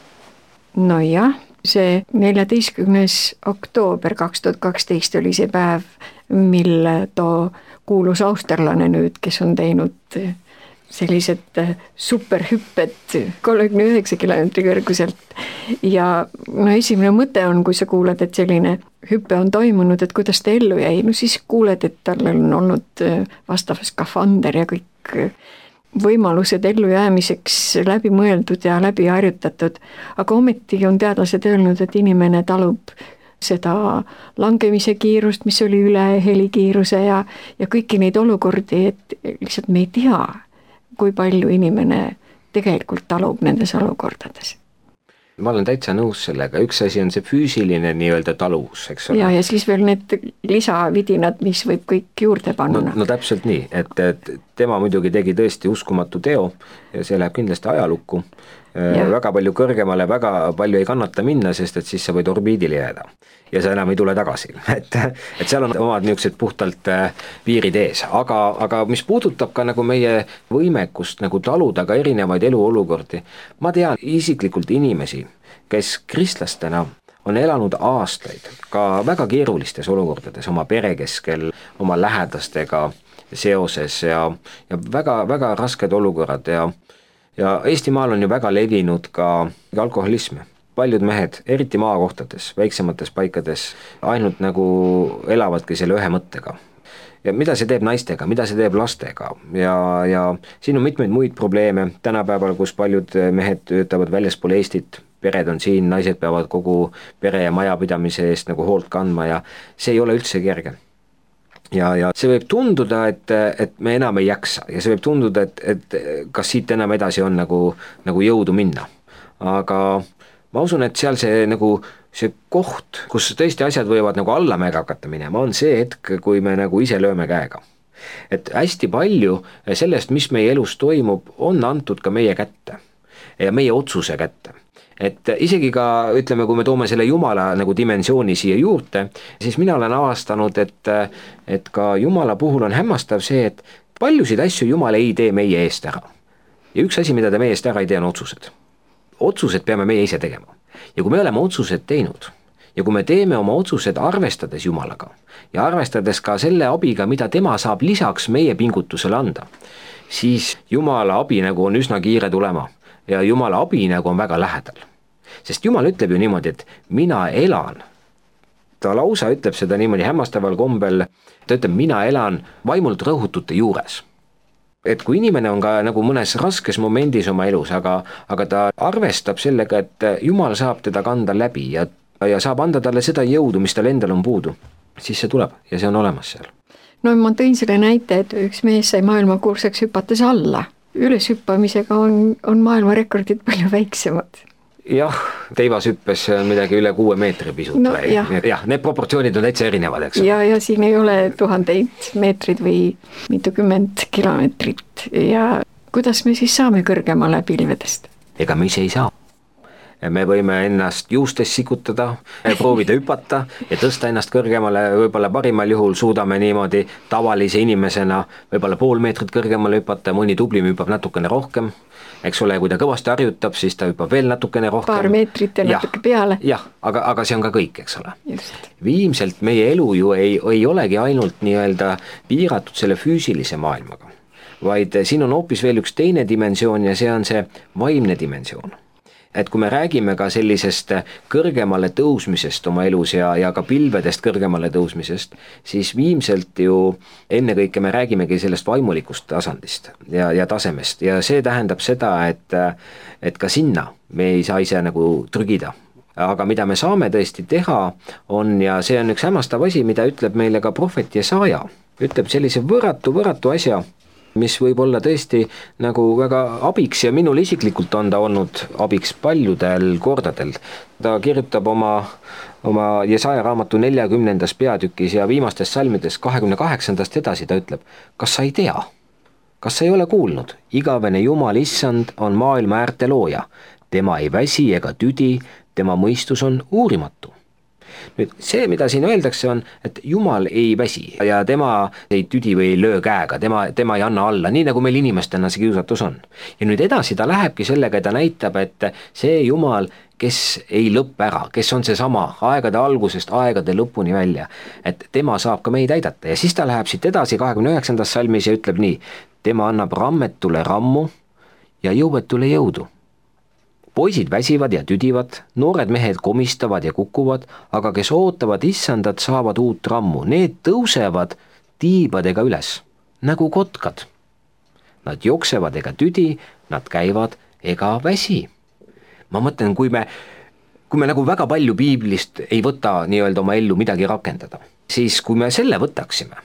No jah, see 14. oktoober 2012 oli see päev, mil too kuulus austerlane nüüd, kes on teinud sellised superhüpped 39 kilomeetri kõrguselt ja no esimene mõte on, kui sa kuuled, et selline hüppe on toimunud, et kuidas ta ellu jäi, no siis kuuled, et tal on olnud vastav skafander ja kõik võimalused ellujäämiseks läbi mõeldud ja läbi harjutatud, aga ometi on teadlased öelnud, et inimene talub seda langemise kiirust, mis oli üle helikiiruse ja kõiki neid olukordi, et lihtsalt me ei tea, kui palju inimene tegelikult talub nendes olukordades. Ma olen täitsa nõus sellega, üks asi on see füüsiline nii-öelda taluvus, eks ole. Ja siis veel need lisavidinad, mis võib kõik juurde panna. No täpselt nii, et tema muidugi tegi tõesti uskumatu teo ja see läheb kindlasti ajalukku. Väga palju kõrgemale, väga palju ei kannata minna, sest et siis sa võid orbiidile jääda ja sa enam ei tule tagasi. Et seal on omad niisugused puhtalt piirid ees, aga mis puudutab ka nagu meie võimekust nagu taluda ka erinevaid eluolukordi, ma tean isiklikult inimesi, kes kristlastena on elanud aastaid ka väga keerulistes olukordades oma pere keskel, oma lähedastega seoses ja väga rasked olukorrad ja Eestimaal on ju väga levinud ka alkoholism. Paljud mehed, eriti maakohtades, väiksemates paikades, ainult nagu elavadki selle ühe mõttega. Ja mida see teeb naistega, mida see teeb lastega ja siin on mitmeid muid probleeme tänapäeval, kus paljud mehed töötavad väljaspool Eestit, pered on siin, naised peavad kogu pere ja majapidamise eest nagu hoolt kandma ja see ei ole üldse kerge. Ja see võib tunduda, et me enam ei jaksa ja see võib tunduda, et kas siit enam edasi on nagu jõudu minna. Aga ma usun, et seal see koht, kus tõesti asjad võivad nagu allamäega hakata minema, on see hetk, kui me nagu ise lööme käega. Et hästi palju sellest, mis meie elus toimub, on antud ka meie kätte ja meie otsuse kätte. Et isegi ka, ütleme, kui me toome selle Jumala nagu dimensiooni siia juurde, siis mina olen avastanud, et ka Jumala puhul on hämmastav see, et paljusid asju Jumal ei tee meie eest ära. Ja üks asi, mida ta meie eest ära ei tee, on otsused. Otsused peame meie ise tegema. ja kui me oleme otsused teinud ja kui me teeme oma otsused arvestades Jumalaga ja arvestades ka selle abiga, mida tema saab lisaks meie pingutusele anda, siis Jumala abi nagu on üsna kiire tulema ja Jumala abi nagu on väga lähedal. Sest Jumal ütleb ju niimoodi, et mina elan. Ta lausa ütleb seda niimoodi hämmastaval kombel, ta ütleb, mina elan vaimult rõhutute juures. Et kui inimene on ka nagu mõnes raskes momendis oma elus, aga ta arvestab sellega, et Jumal saab teda kanda läbi ja saab anda talle seda jõudu, mis tal endal on puudu, siis see tuleb ja see on olemas seal. No ma tõin selle näite, et üks mees sai maailmakuulsaks hüpates alla. Üleshüppamisega on maailmarekordid palju väiksemad. Jah, teivashüppes on midagi üle 6 meetri pisut. No, jah, need proportsioonid on täitsa erinevad, eks. Ja siin ei ole 1000 meetrid või mitukümmend kilomeetrit ja kuidas me siis saame kõrgemale pilvedest? Ega me ise ei saa. Me võime ennast juustes sikutada, proovida hüpata ja tõsta ennast kõrgemale, võib-olla parimal juhul suudame niimoodi tavalise inimesena võib-olla 0,5 meetrit kõrgemale hüpata, mõni tublim hüppab natukene rohkem, eks ole, kui ta kõvasti harjutab, siis ta hüppab veel natukene rohkem. Paar meetrit ja natuke peale. Jah, aga see on ka kõik, eks ole. Just. Viimselt meie elu ju ei olegi ainult nii-öelda piiratud selle füüsilise maailmaga, vaid siin on hoopis veel üks teine dimensioon ja see on see vaimne dimensioon. Et kui me räägime ka sellisest kõrgemale tõusmisest oma elus ja ka pilvedest kõrgemale tõusmisest, siis viimselt ju ennekõike me räägimegi sellest vaimulikust tasandist ja tasemest ja see tähendab seda, et ka sinna me ei saa ise nagu trügida. Aga mida me saame tõesti teha on, ja see on üks hämmastav asi, mida ütleb meile ka prohvet Jesaja, ütleb sellise võratu asja, mis võib olla tõesti nagu väga abiks ja minul isiklikult on ta olnud abiks paljudel kordadel. Ta kirjutab oma Jesaja raamatu 40. peatükis ja viimastes salmides 28. edasi ta ütleb, kas sa ei tea, kas sa ei ole kuulnud, igavene Jumal issand on maailma äärte looja, tema ei väsi ega tüdi, tema mõistus on uurimatu. Nüüd see, mida siin öeldakse on, et Jumal ei väsi ja tema ei tüdi või ei löö käega, tema ei anna alla, nii nagu meil inimestena see kiusatus on. Ja nüüd edasi ta lähebki sellega, ta näitab, et see Jumal, kes ei lõppe ära, kes on see sama aegade algusest aegade lõpuni välja, et tema saab ka meid aidata ja siis ta läheb siit edasi 29. salmis ja ütleb nii, tema annab rammetule rammu ja jõuetule jõudu. Poisid väsivad ja tüdivad, noored mehed komistavad ja kukuvad, aga kes ootavad issandat, saavad uut rammu. Need tõusevad tiibadega üles, nagu kotkad. Nad jooksevad ega tüdi, nad käivad ega väsi. Ma mõtlen, kui me nagu väga palju piiblist ei võta nii-öelda oma ellu midagi rakendada, siis kui me selle võtaksime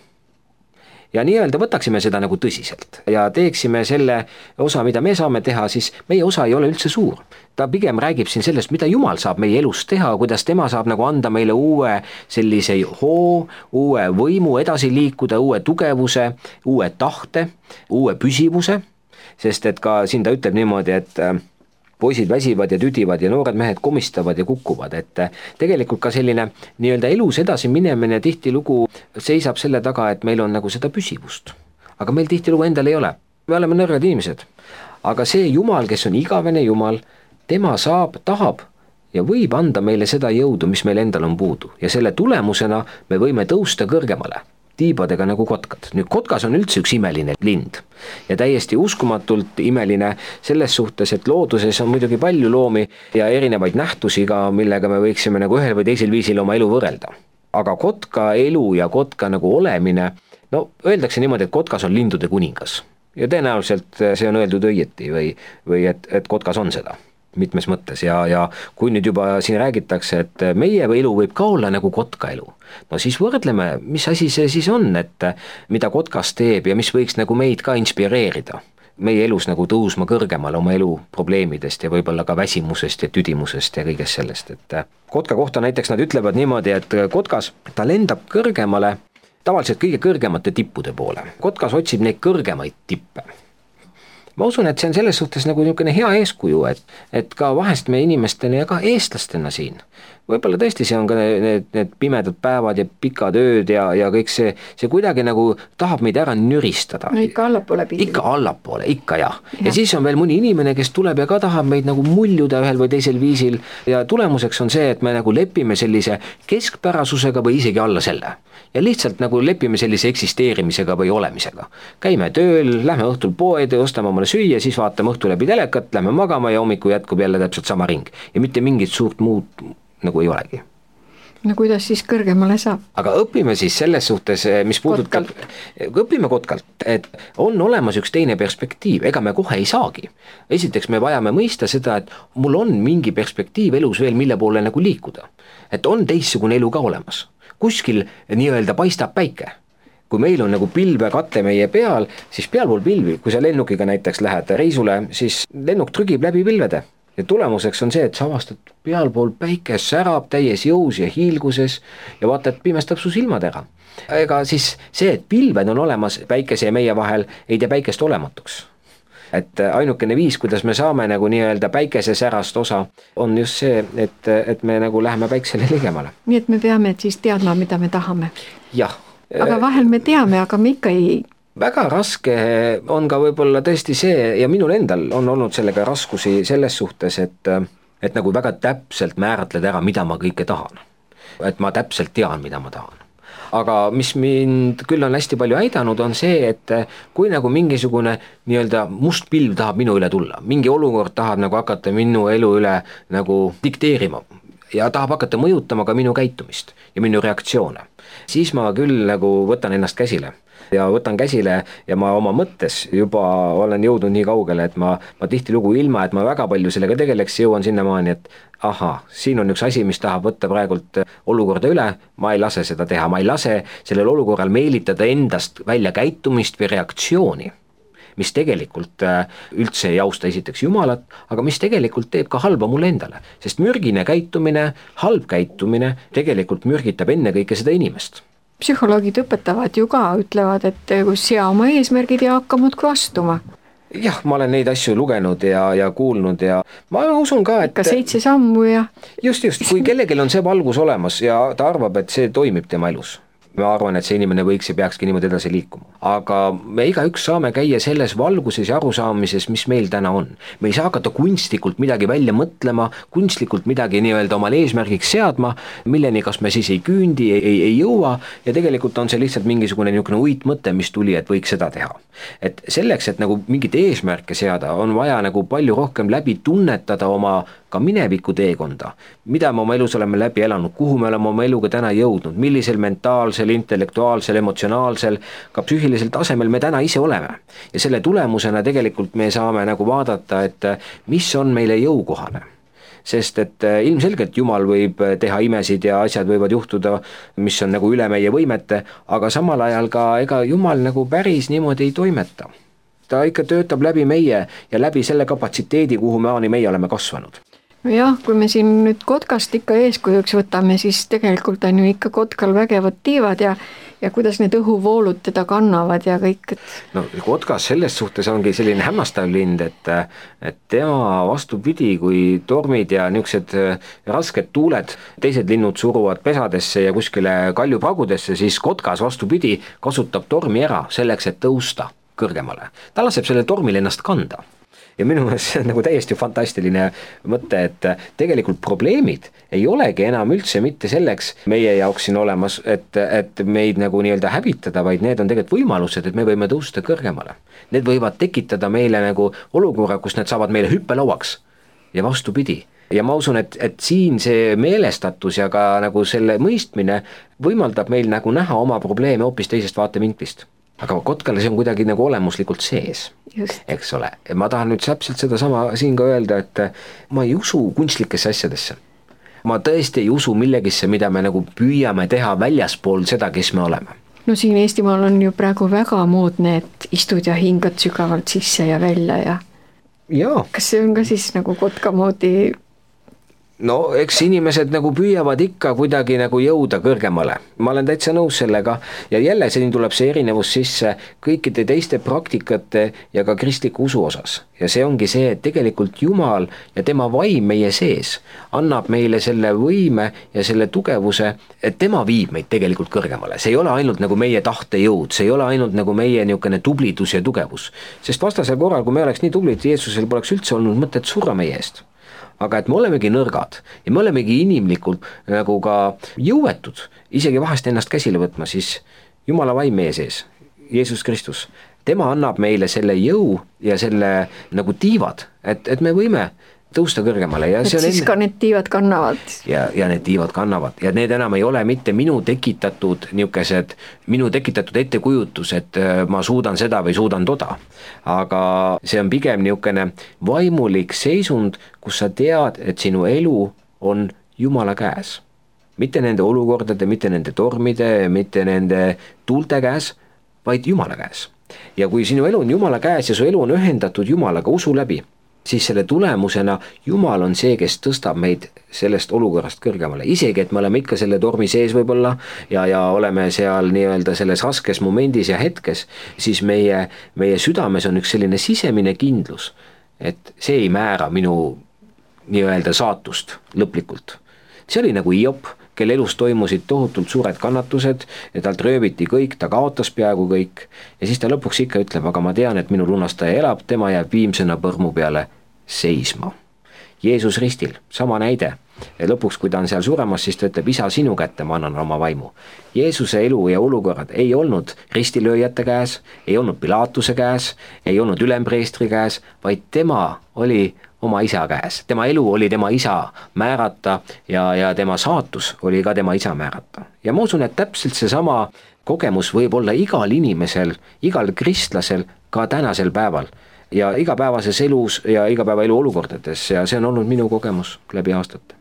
ja nii-öelda võtaksime seda nagu tõsiselt ja teeksime selle osa, mida me saame teha, siis meie osa ei ole üldse suur. Ta pigem räägib siin sellest, mida Jumal saab meie elus teha, kuidas tema saab nagu anda meile uue sellise hoo, uue võimu edasi liikuda, uue tugevuse, uue tahte, uue püsivuse, sest et ka siin ta ütleb niimoodi, et poisid väsivad ja tüdivad ja noored mehed komistavad ja kukuvad, et tegelikult ka selline nii-öelda elus edasi minemine tihtilugu seisab selle taga, et meil on nagu seda püsivust. Aga meil tihtilugu endal ei ole. Me oleme nõrgad inimesed. Aga see Jumal, kes on igavene Jumal, tema saab, tahab ja võib anda meile seda jõudu, mis meil endal on puudu. Ja selle tulemusena me võime tõusta kõrgemale, tiibadega nagu kotkad. Nüüd kotkas on üldse üks imeline lind ja täiesti uskumatult imeline selles suhtes, et looduses on muidugi palju loomi ja erinevaid nähtusi ka, millega me võiksime nagu ühel või teisel viisil oma elu võrrelda. Aga kotka elu ja kotka nagu olemine, no öeldakse niimoodi, et kotkas on lindude kuningas ja tõenäoliselt see on öeldud õieti või et kotkas on seda mitmes mõttes ja kui nüüd juba siin räägitakse, et meie elu võib ka olla nagu kotka elu, no siis võrdleme, mis asi see siis on, et mida kotkas teeb ja mis võiks nagu meid ka inspireerida meie elus nagu tõusma kõrgemale oma elu probleemidest ja võib-olla ka väsimusest ja tüdimusest ja kõigest sellest, et kotka kohta näiteks nad ütlevad niimoodi, et kotkas, ta lendab kõrgemale, tavaliselt kõige kõrgemate tippude poole, kotkas otsib neid kõrgemaid tippe. Ma usun, et see on selles suhtes nagu niisugune hea eeskuju, et ka vahest me inimestena ja ka eestlastena siin võib-olla tõesti see on ka need pimedad päevad ja pikad ööd ja kõik see kuidagi nagu tahab meid ära nüristada. No ikka allapoole pilvi. Ikka allapoole, ikka ja. Ja siis on veel mõni inimene, kes tuleb ja ka tahab meid nagu muljuda ühel või teisel viisil ja tulemuseks on see, et me nagu lepime sellise keskpärasusega või isegi alla selle. Ja lihtsalt nagu lepime sellise eksisteerimisega või olemisega. Käime tööl, lähme õhtul poed, ostame omale süüa, siis vaatame õhtu läbi telekat, lähme magama ja hommiku jätkub jälle täpselt sama ring. Ja mitte mingit suurt muud nagu ei olegi. No kuidas siis kõrgemale saab? Aga õpime siis selles suhtes, mis puudutab, õpime kotkalt, et on olemas üks teine perspektiiv, ega me kohe ei saagi. Esiteks me vajame mõista seda, et mul on mingi perspektiiv elus veel, mille poole nagu liikuda. Et on teistsugune elu ka olemas. Kuskil nii-öelda paistab päike. Kui meil on nagu pilvekate meie peal, siis pealpool pilvi, kui sa lennukiga näiteks lähed reisule, siis lennuk trügib läbi pilvede. Ja tulemuseks on see, et sa avastad pealpool päike särab täies jõus ja hiilguses ja vaata, et pimestab su silmad ära. Ega siis see, et pilved on olemas päikese ja meie vahel, ei tee päikest olematuks. Et ainukene viis, kuidas me saame nagu nii-öelda päikese särast osa, on just see, et me nagu läheme päiksele ligemale. Nii et me peame siis teadma, mida me tahame. Jah. Aga vahel me teame, aga me ikka ei... Väga raske on ka võib-olla tõesti see ja minul endal on olnud sellega raskusi selles suhtes, et nagu väga täpselt määratleda ära, mida ma kõike tahan. Et ma täpselt tean, mida ma tahan. Aga mis mind küll on hästi palju aidanud, on see, et kui nagu mingisugune nii-öelda must pilv tahab minu üle tulla, mingi olukord tahab nagu hakata minu elu üle nagu dikteerima ja tahab hakata mõjutama ka minu käitumist ja minu reaktsioone, siis ma küll nagu võtan ennast käsile. Ja võtan käsile ja ma oma mõttes juba olen jõudnud nii kaugele, et ma tihtilugu ilma, et ma väga palju sellega tegeleks, jõuan sinnamaani, et siin on üks asi, mis tahab võtta praegult olukorda üle, ma ei lase seda teha, ma ei lase sellel olukorral meelitada endast välja käitumist või reaktsiooni, mis tegelikult üldse ei austa esiteks Jumalat, aga mis tegelikult teeb ka halba mulle endale, sest mürgine käitumine, halb käitumine tegelikult mürgitab ennekõike seda inimest. Psühholoogid õpetavad ju ka, ütlevad, et kui sea oma eesmärgid ja hakka muudkui astuma. Jah, ma olen neid asju lugenud ja kuulnud ja ma usun ka, et... Ikka 7 sammu ja... Just, kui kellelgi on see valgus olemas ja ta arvab, et see toimib tema elus. Ma arvan, et see inimene võiks ja peakski niimoodi edasi liikuma. Aga me igaüks saame käia selles valguses ja arusaamises, mis meil täna on. Me ei saa hakata kunstlikult midagi välja mõtlema, kunstlikult midagi nii-öelda omal eesmärgiks seadma, milleni kas me siis ei küündi, ei jõua ja tegelikult on see lihtsalt mingisugune niisugune uitmõte, mis tuli, et võiks seda teha. Et selleks, et nagu mingit eesmärke seada, on vaja nagu palju rohkem läbi tunnetada oma ka mineviku teekonda, mida me oma elus oleme läbi elanud, kuhu me oleme oma eluga täna jõudnud, millisel mentaalsel, intellektuaalsel, emotsionaalsel, ka psüühilisel tasemel me täna ise oleme. Ja selle tulemusena tegelikult me saame nagu vaadata, et mis on meile jõukohane. Sest et ilmselgelt Jumal võib teha imesid ja asjad võivad juhtuda, mis on nagu üle meie võimete, aga samal ajal ka ega Jumal nagu päris niimoodi ei toimeta. Ta ikka töötab läbi meie ja läbi selle kapatsiteedi, kuhu meie oleme kasvanud. Jah, kui me siin nüüd kotkast ikka eeskujuks võtame, siis tegelikult on ju ikka kotkal vägevad tiivad ja kuidas need õhuvoolud teda kannavad ja kõik. No kotkas selles suhtes ongi selline hämmastav lind, et tema vastupidi, kui tormid ja niisugused rasked tuuled, teised linnud suruvad pesadesse ja kuskile kaljupragudesse, siis kotkas vastupidi kasutab tormi ära selleks, et tõusta kõrgemale. Ta laseb selle tormil ennast kanda. Ja minu meelest see on nagu täiesti fantastiline mõte, et tegelikult probleemid ei olegi enam üldse mitte selleks meie jaoks siin olemas, et meid nagu nii-öelda hävitada, vaid need on tegelikult võimalused, et me võime tõusta kõrgemale. Need võivad tekitada meile nagu olukorra, kus need saavad meile hüppelauaks ja vastupidi. Ja ma usun, et siin see meelestatus ja ka nagu selle mõistmine võimaldab meil nagu näha oma probleeme hoopis teisest vaatevinklist. Aga kotkale see on kuidagi nagu olemuslikult sees, eks ole. Ma tahan nüüd täpselt seda sama siin ka öelda, et ma ei usu kunstlikesse asjadesse. Ma tõesti ei usu millegisse, mida me nagu püüame teha väljaspool seda, kes me oleme. No siin Eestimaal on ju praegu väga moodne, et istud ja hingad sügavalt sisse ja välja ja... Kas see on ka siis nagu kotka moodi no eks inimesed nagu püüavad ikka kuidagi nagu jõuda kõrgemale, ma olen täitsa nõus sellega ja jälle siin tuleb see erinevus sisse kõikide teiste praktikate ja ka kristliku usu osas. Ja see ongi see, et tegelikult Jumal ja tema vaim meie sees annab meile selle võime ja selle tugevuse, et tema viib meid tegelikult kõrgemale. See ei ole ainult nagu meie tahtejõud, see ei ole ainult nagu meie niisugune tublidus ja tugevus. Sest vastasel korral, kui me oleks nii tublid, Jeesusel poleks üldse olnud mõtet surra meie eest. Aga et me olemegi nõrgad ja me olemegi inimlikult nagu ka jõuetud, isegi vahest ennast käsile võtma, siis Jumala vaim meie sees, Jeesus Kristus, tema annab meile selle jõu ja selle nagu tiivad, et me võime tõusta kõrgemale. Ja et see siis ka need tiivad kannavad. Ja need tiivad kannavad ja need enam ei ole mitte minu tekitatud ettekujutus, et ma suudan seda või suudan toda. Aga see on pigem niisugune vaimulik seisund, kus sa tead, et sinu elu on Jumala käes. Mitte nende olukordade, mitte nende tormide, mitte nende tuulte käes, vaid Jumala käes. Ja kui sinu elu on Jumala käes ja su elu on ühendatud Jumalaga usu läbi, siis selle tulemusena Jumal on see, kes tõstab meid sellest olukorrast kõrgemale. Isegi, et me oleme ikka selle tormi sees võib-olla ja oleme seal nii-öelda selles raskes momendis ja hetkes, siis meie südames on üks selline sisemine kindlus, et see ei määra minu nii-öelda saatust lõplikult. See oli nagu Hiop, kelle elus toimusid tohutult suured kannatused ja talt rööviti kõik, ta kaotas peaaegu kõik ja siis ta lõpuks ikka ütleb, aga ma tean, et minu lunastaja elab, tema jääb viimsena põrmu peale seisma. Jeesus ristil, sama näide. Ja lõpuks, kui ta on seal suremas, siis ta ütleb, isa, sinu kätte ma annan oma vaimu. Jeesuse elu ja olukorrad ei olnud ristilööjate käes, ei olnud Pilatuse käes, ei olnud ülempreestri käes, vaid tema oli oma isa käes. Tema elu oli tema isa määrata ja tema saatus oli ka tema isa määrata. Ja ma usun, et täpselt seesama kogemus võib olla igal inimesel, igal kristlasel ka tänasel päeval ja igapäevases elus ja igapäevaelu olukordades ja see on olnud minu kogemus läbi aastate.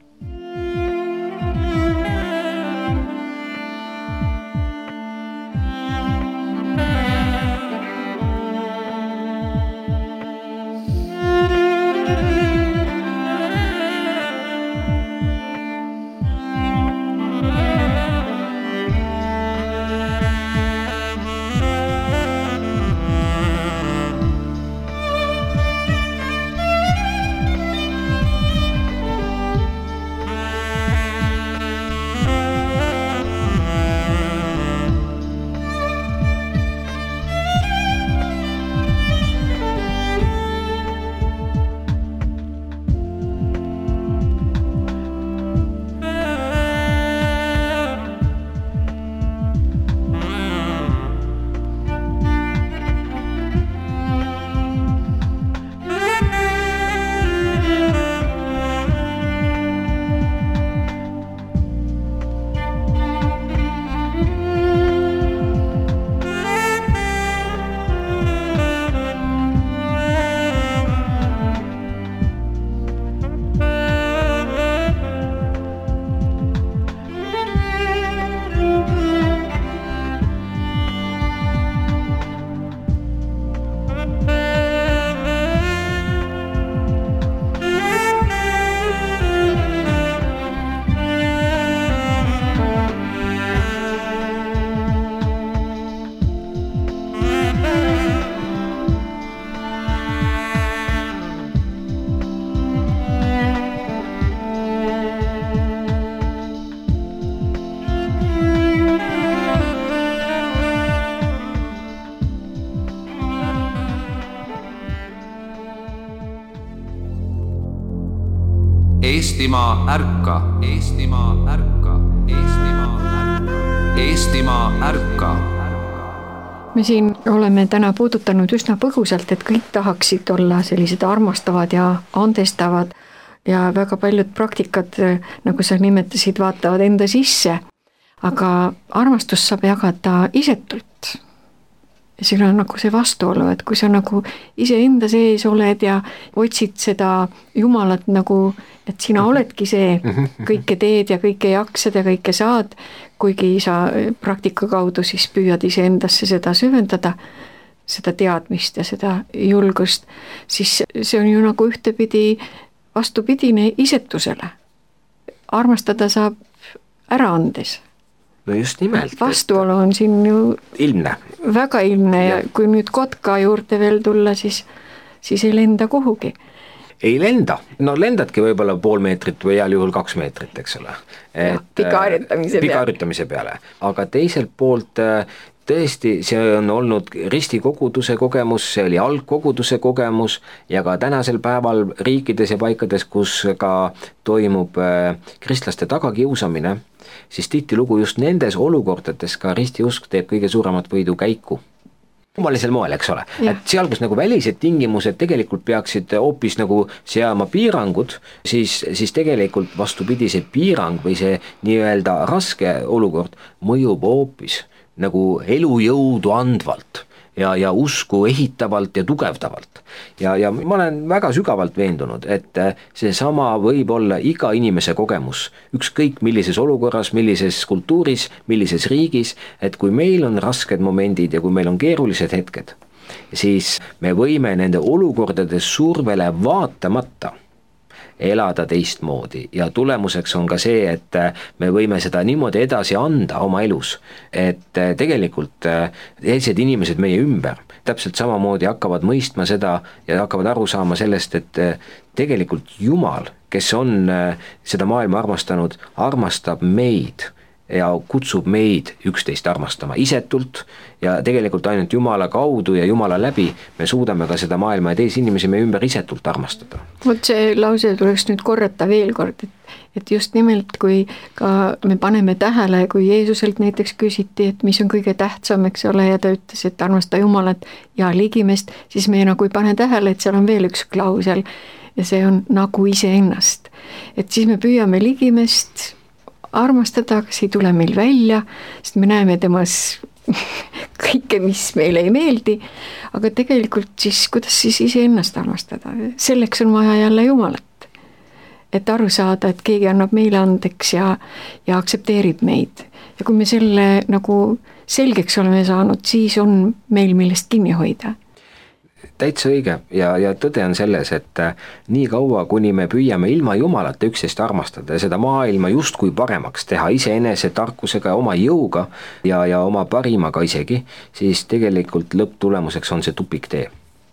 Eestimaa ärka, Eestimaa ärka, Eestimaa ärka, Eestimaa ärka. Me siin oleme täna puudutanud üsna põgusalt, et kõik tahaksid olla sellised armastavad ja andestavad ja väga paljud praktikad, nagu sa nimetasid, vaatavad enda sisse, aga armastust saab jagada isetult. Ja siin on nagu see vastuolu, et kui sa nagu iseenda sees oled ja otsid seda Jumalat nagu, et sina oledki see, kõike teed ja kõike jaksad ja kõike saad, kuigi sa praktika kaudu siis püüad iseendasse seda süvendada, seda teadmist ja seda julgust, siis see on ju nagu ühtepidi vastupidine isetusele. armastada saab ära andes. no just nimelt. Vastuolu on siin ju ilmne. Väga ilmne ja kui nüüd kotka juurde veel tulla, siis ei lenda kuhugi. Ei lenda, no lendadki võib-olla 0,5 meetrit või heal juhul 2 meetrit, eks ole. Pika harjutamise peale. Aga teiselt poolt tõesti, see on olnud ristikoguduse kogemus, see oli algkoguduse kogemus ja ka tänasel päeval riikides ja paikades, kus ka toimub kristlaste tagakiusamine, siis tihtilugu just nendes olukordades ka ristiusk teeb kõige suuremat võidukäiku. Kummalisel moel, eks ole, et seal, kus nagu välised tingimused tegelikult peaksid hoopis nagu seama piirangud, siis tegelikult vastupidi see piirang või see nii-öelda raske olukord mõjub hoopis nagu elujõudu andvalt ja usku ehitavalt ja tugevdavalt. Ja ma olen väga sügavalt veendunud, et seesama võib olla iga inimese kogemus, ükskõik millises olukorras, millises kultuuris, millises riigis, et kui meil on rasked momendid ja kui meil on keerulised hetked, siis me võime nende olukordade survele vaatamata elada teistmoodi ja tulemuseks on ka see, et me võime seda niimoodi edasi anda oma elus, et tegelikult teised inimesed meie ümber täpselt samamoodi hakkavad mõistma seda ja hakkavad aru saama sellest, et tegelikult Jumal, kes on seda maailma armastanud, armastab meid ja kutsub meid üksteist armastama isetult ja tegelikult ainult Jumala kaudu ja Jumala läbi me suudame ka seda maailma ja teisi inimesi meie ümber isetult armastada. Vot see lause tuleks nüüd korrata veel kord, et just nimelt kui ka me paneme tähele, kui Jeesuselt näiteks küsiti, et mis on kõige tähtsam, eks ole, ja ta ütles, et armasta Jumalat ja ligimest, siis me nagu ei pane tähele, et seal on veel üks klausel ja see on nagu iseennast. Et siis me püüame ligimest armastada, kas ei tule meil välja, sest me näeme temas kõike, mis meile ei meeldi, aga tegelikult siis, kuidas siis iseennast armastada? Selleks on vaja jälle Jumalat, et aru saada, et keegi annab meile andeks ja aktsepteerib meid. Ja kui me selle nagu selgeks oleme saanud, siis on meil millest kinni hoida. Täitsa õige ja tõde on selles, et nii kaua, kuni me püüame ilma Jumalata üksteist armastada ja seda maailma justkui paremaks teha iseenese tarkusega ja oma jõuga ja oma parimaga isegi, siis tegelikult lõpptulemuseks on see tupiktee.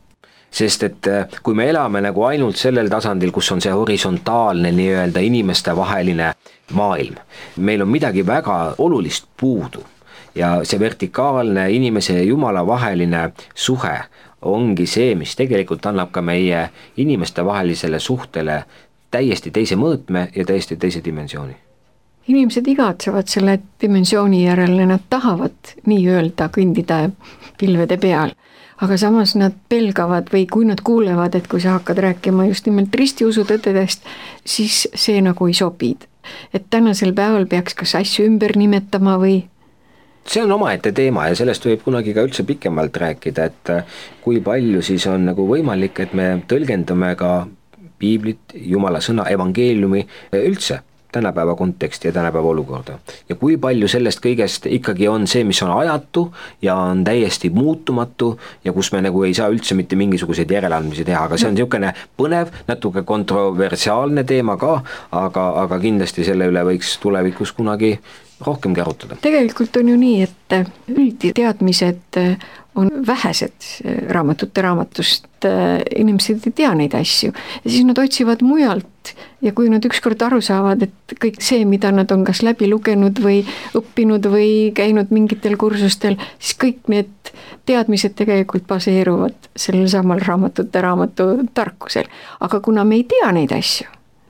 Sest et kui me elame nagu ainult sellel tasandil, kus on see horisontaalne nii-öelda inimeste vaheline maailm, meil on midagi väga olulist puudu ja see vertikaalne inimese ja Jumala vaheline suhe ongi see, mis tegelikult annab ka meie inimeste vahelisele suhtele täiesti teise mõõtme ja täiesti teise dimensiooni. Inimesed igatsevad selle dimensiooni järele, nad tahavad nii-öelda kõndida pilvede peal, aga samas nad pelgavad või kui nad kuulevad, et kui sa hakkad rääkima just nimelt ristiusu tõdedest, siis see nagu ei sobi. Et tänasel päeval peaks kas asju ümber nimetama või see on omaette teema ja sellest võib kunagi ka üldse pikemalt rääkida, et kui palju siis on nagu võimalik, et me tõlgendame ka piiblit, Jumala sõna, evangeeliumi üldse tänapäeva konteksti ja tänapäeva olukorda. Ja kui palju sellest kõigest ikkagi on see, mis on ajatu ja on täiesti muutumatu ja kus me nagu ei saa üldse mitte mingisuguseid järeleandmisi teha, aga see on niisugune põnev, natuke kontroversiaalne teema ka, aga kindlasti selle üle võiks tulevikus kunagi rohkemgi arutada. Tegelikult on ju nii, et üldteadmised on vähesed raamatust, inimesed ei tea neid asju ja siis nad otsivad mujalt ja kui nad ükskord aru saavad, et kõik see, mida nad on kas läbi lugenud või õppinud või käinud mingitel kursustel, siis kõik need teadmised tegelikult baseeruvad sellel samal raamatu tarkusel. Aga kuna me ei tea neid asju,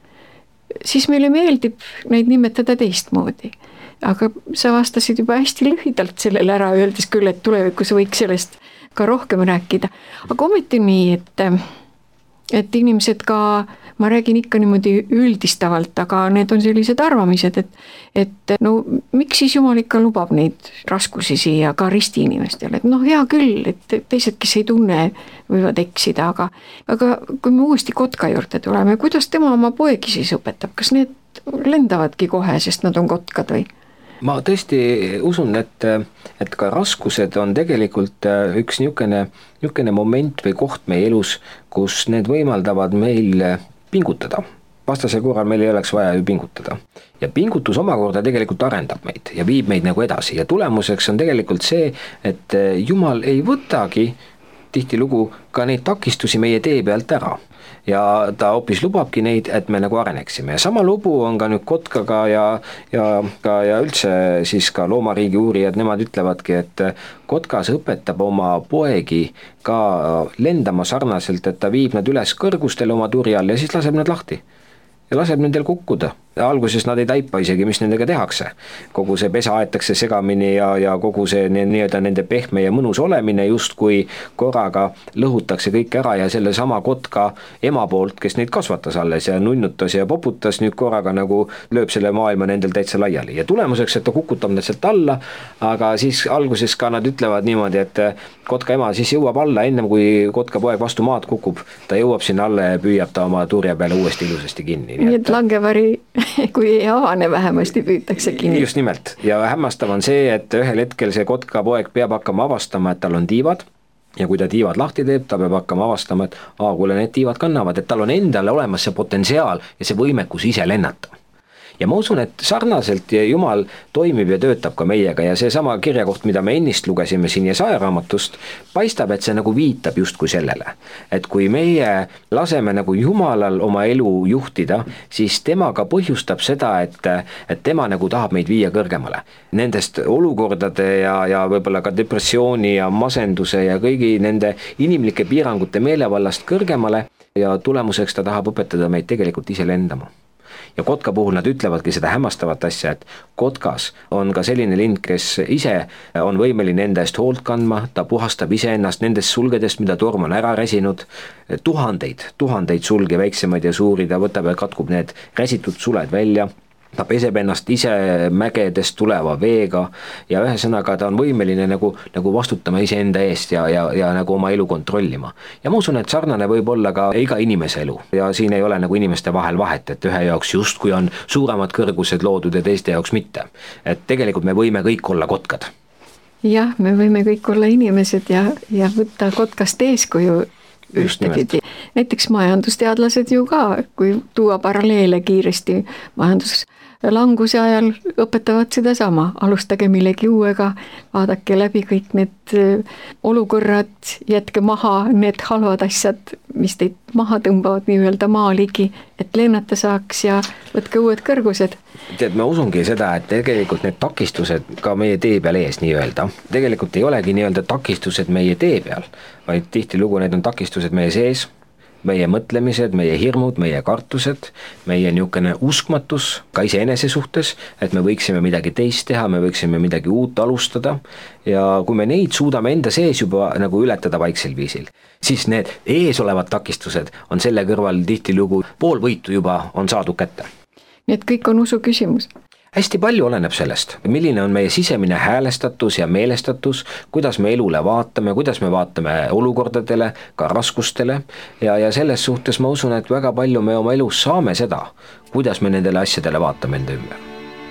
siis meile meeldib neid nimetada teistmoodi. Aga sa vastasid juba hästi lühidalt sellele ära, öeldes küll, et tulevikus võiks sellest ka rohkem rääkida. Aga ometi nii, et inimesed ka, ma räägin ikka niimoodi üldistavalt, aga need on sellised arvamised, et no miks siis Jumal ikka lubab neid raskusi siia ka risti inimestele, et noh, hea küll, et teised, kes ei tunne, võivad eksida, aga kui me uuesti kotka juurde tuleme, kuidas tema oma poegi siis õpetab, kas need lendavadki kohe, sest nad on kotkad või? Ma tõesti usun, et ka raskused on tegelikult üks niisugune moment või koht meie elus, kus need võimaldavad meil pingutada, vastasel korral meil ei oleks vaja ju pingutada. Ja pingutus omakorda tegelikult arendab meid ja viib meid nagu edasi ja tulemuseks on tegelikult see, et Jumal ei võtagi tihtilugu ka neid takistusi meie tee pealt ära. Ja ta hoopis lubabki neid, et me nagu areneksime. Ja sama lugu on ka nüüd kotkaga ja üldse siis ka loomariigi uurijad, nemad ütlevadki, et kotkas õpetab oma poegi ka lendama sarnaselt, et ta viib nad üles kõrgustele oma turi all ja siis laseb nad lahti. Ja laseb nendel kukkuda. Ja alguses nad ei taipa isegi, mis nendega tehakse. Kogu see pesa aetakse segamini ja kogu see nii-öelda nende pehme ja mõnus olemine just kui korraga lõhutakse kõik ära ja selle sama kotka ema poolt, kes neid kasvatas alles ja nunnutas ja poputas, nüüd korraga nagu lööb selle maailma nendel täitsa laiali. Ja tulemuseks, et ta kukutab nad sealt alla, aga siis alguses ka nad ütlevad niimoodi, et kotka ema siis jõuab alla, ennem kui kotka poeg vastu maad kukub, ta jõuab sinna alla ja püüab ta oma turja peale uuesti ilusasti kinni. Nii et langevari kui ei avane, vähemasti püütakse kinni. Just nimelt ja hämmastav on see, et ühel hetkel see kotka poeg peab hakkama avastama, et tal on tiivad ja kui ta tiivad lahti teeb, ta peab hakkama avastama, et kuule, need tiivad kannavad, et tal on endale olemas see potentsiaal ja see võimekus ise lennata. Ja ma usun, et sarnaselt Jumal toimib ja töötab ka meiega ja see sama kirjakoht, mida me ennist lugesime siin Jesaja raamatust, paistab, et see nagu viitab justkui sellele. Et kui meie laseme nagu Jumalal oma elu juhtida, siis tema ka põhjustab seda, et tema nagu tahab meid viia kõrgemale. Nendest olukordade ja võib-olla ka depressiooni ja masenduse ja kõigi nende inimlike piirangute meelevallast kõrgemale ja tulemuseks ta tahab õpetada meid tegelikult ise lendama. Ja kotka puhul nad ütlevadki seda hämmastavat asja, et kotkas on ka selline lind, kes ise on võimeline enda eest hoolt kandma, ta puhastab ise ennast nendest sulgedest, mida torm on ära räsinud, tuhandeid sulge, väiksemaid ja suuri, ta võtab ja katkub need räsitud suled välja, ta peseb ennast ise mägedest tuleva veega ja ühesõnaga ta on võimeline nagu vastutama ise enda eest ja nagu oma elu kontrollima. Ja ma usun, et sarnane võib olla ka iga inimese elu ja siin ei ole nagu inimeste vahel vahet, et ühe jaoks just kui on suuremad kõrgused loodud ja teiste jaoks mitte. Et tegelikult me võime kõik olla kotkad. Jah, me võime kõik olla inimesed ja võtta kotkast eeskuju ühtepidi. Näiteks majandusteadlased ju ka, kui tuua paralleele kiiresti majanduslanguse ajal õpetavad seda sama. Alustage millegi uuega, vaadake läbi kõik need olukorrad, jätke maha need halvad asjad, mis teid maha tõmbavad nii-öelda maaligi, et lennata saaks ja võtke uued kõrgused. Tead, ma usungi seda, et tegelikult need takistused ka meie tee peal ees nii-öelda, tegelikult ei olegi nii-öelda takistused meie tee peal, vaid tihtilugu need on takistused meie sees, meie mõtlemised, meie hirmud, meie kartused, meie niisugune uskmatus ka iseenese suhtes, et me võiksime midagi teist teha, me võiksime midagi uut alustada ja kui me neid suudame enda sees juba nagu ületada vaiksel viisil, siis need ees olevad takistused on selle kõrval tihtilugu pool võitu juba on saadud kätte. Nii et kõik on usu küsimus. Hästi palju oleneb sellest, milline on meie sisemine häälestatus ja meelestatus, kuidas me elule vaatame, kuidas me vaatame olukordadele, ka raskustele ja selles suhtes ma usun, et väga palju me oma elus saame seda, kuidas me nendele asjadele vaatame enda ümber.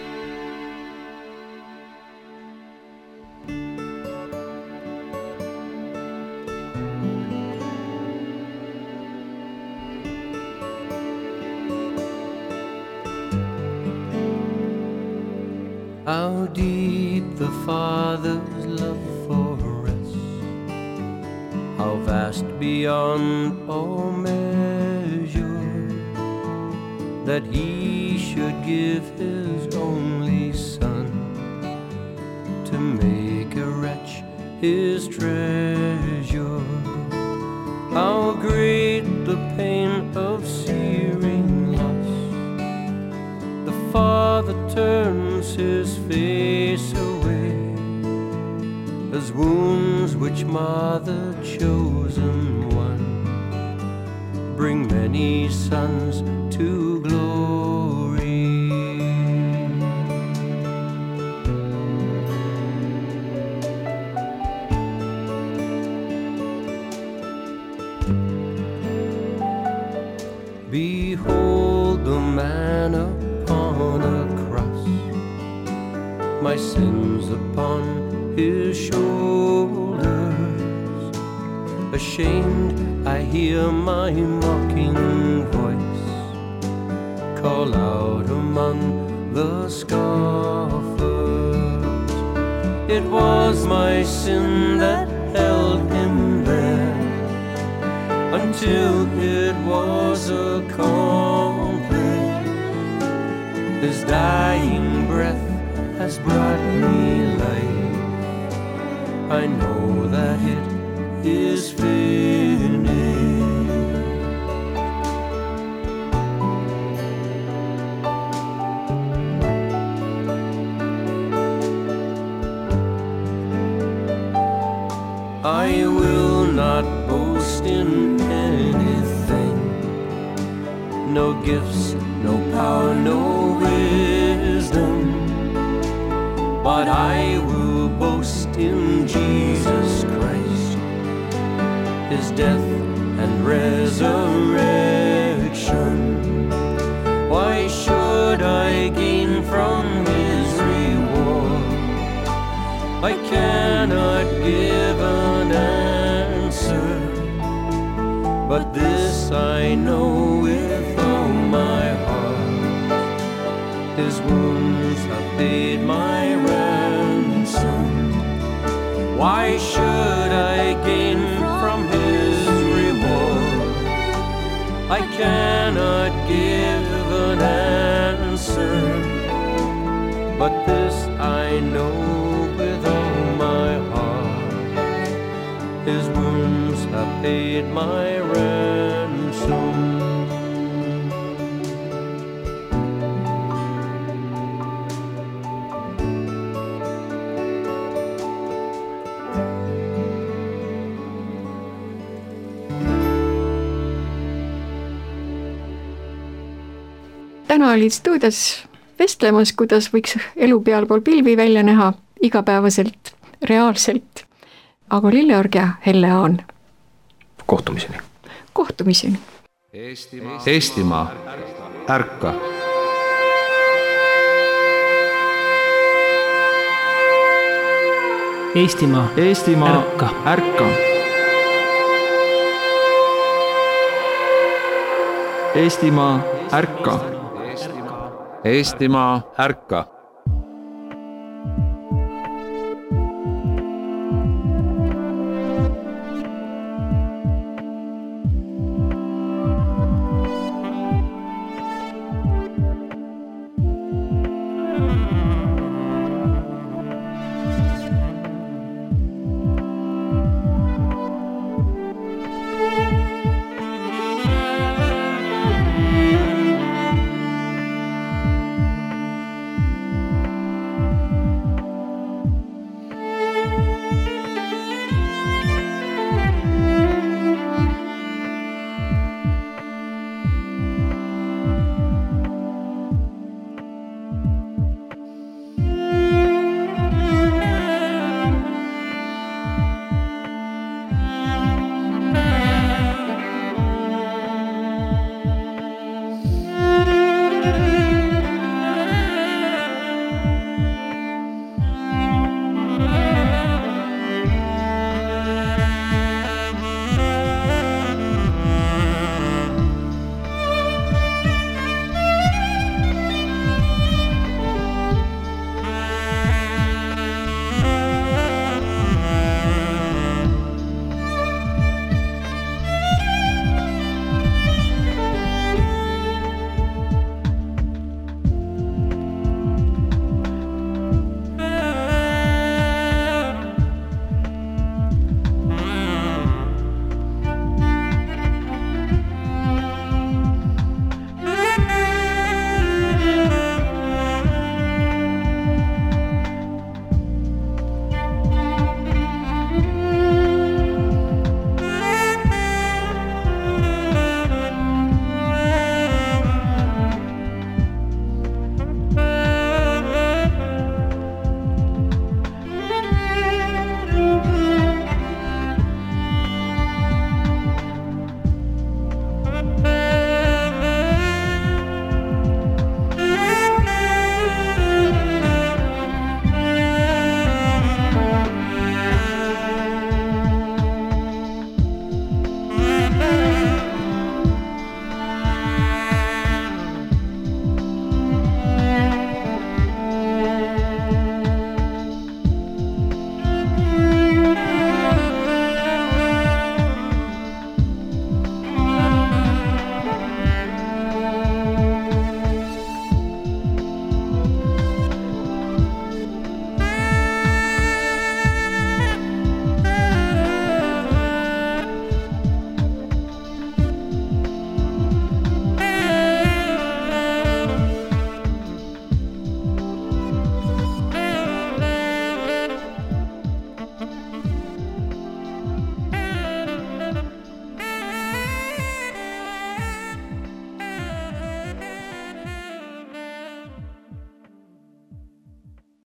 How deep the Father's love for us, how vast beyond all measure, that He should give His only Son to make a wretch His treasure. How great the pain of searing loss, the Father turns His face away, as wounds which Mother chosen one bring many sons to glory. Behold the man upon a cross, my sins upon His shoulders. Ashamed, I hear my mocking voice, call out among the scoffers. It was my sin that held him there until it was accomplished. His dying breath has brought me life. I know that it is finished. I will not boast in anything, no gifts, no power, no wisdom, but I will boast in Jesus Christ, his death and resurrection. Why should I gain from his reward? I cannot give an answer, but this I know with all my heart. His wounds have paid my ransom. Why should I gain from his reward? I cannot give an answer, but this I know with all my heart. His wounds have paid my ransom. Täna olid stuudios vestlemas, kuidas võiks elu pealpool pilvi välja näha igapäevaselt, reaalselt. Ago Lilleorg ja Helle Aan. Kohtumiseni. Kohtumiseni. Eestimaa, ärka. Eestimaa, ärka. Eestimaa, ärka. Eestimaa, ärka.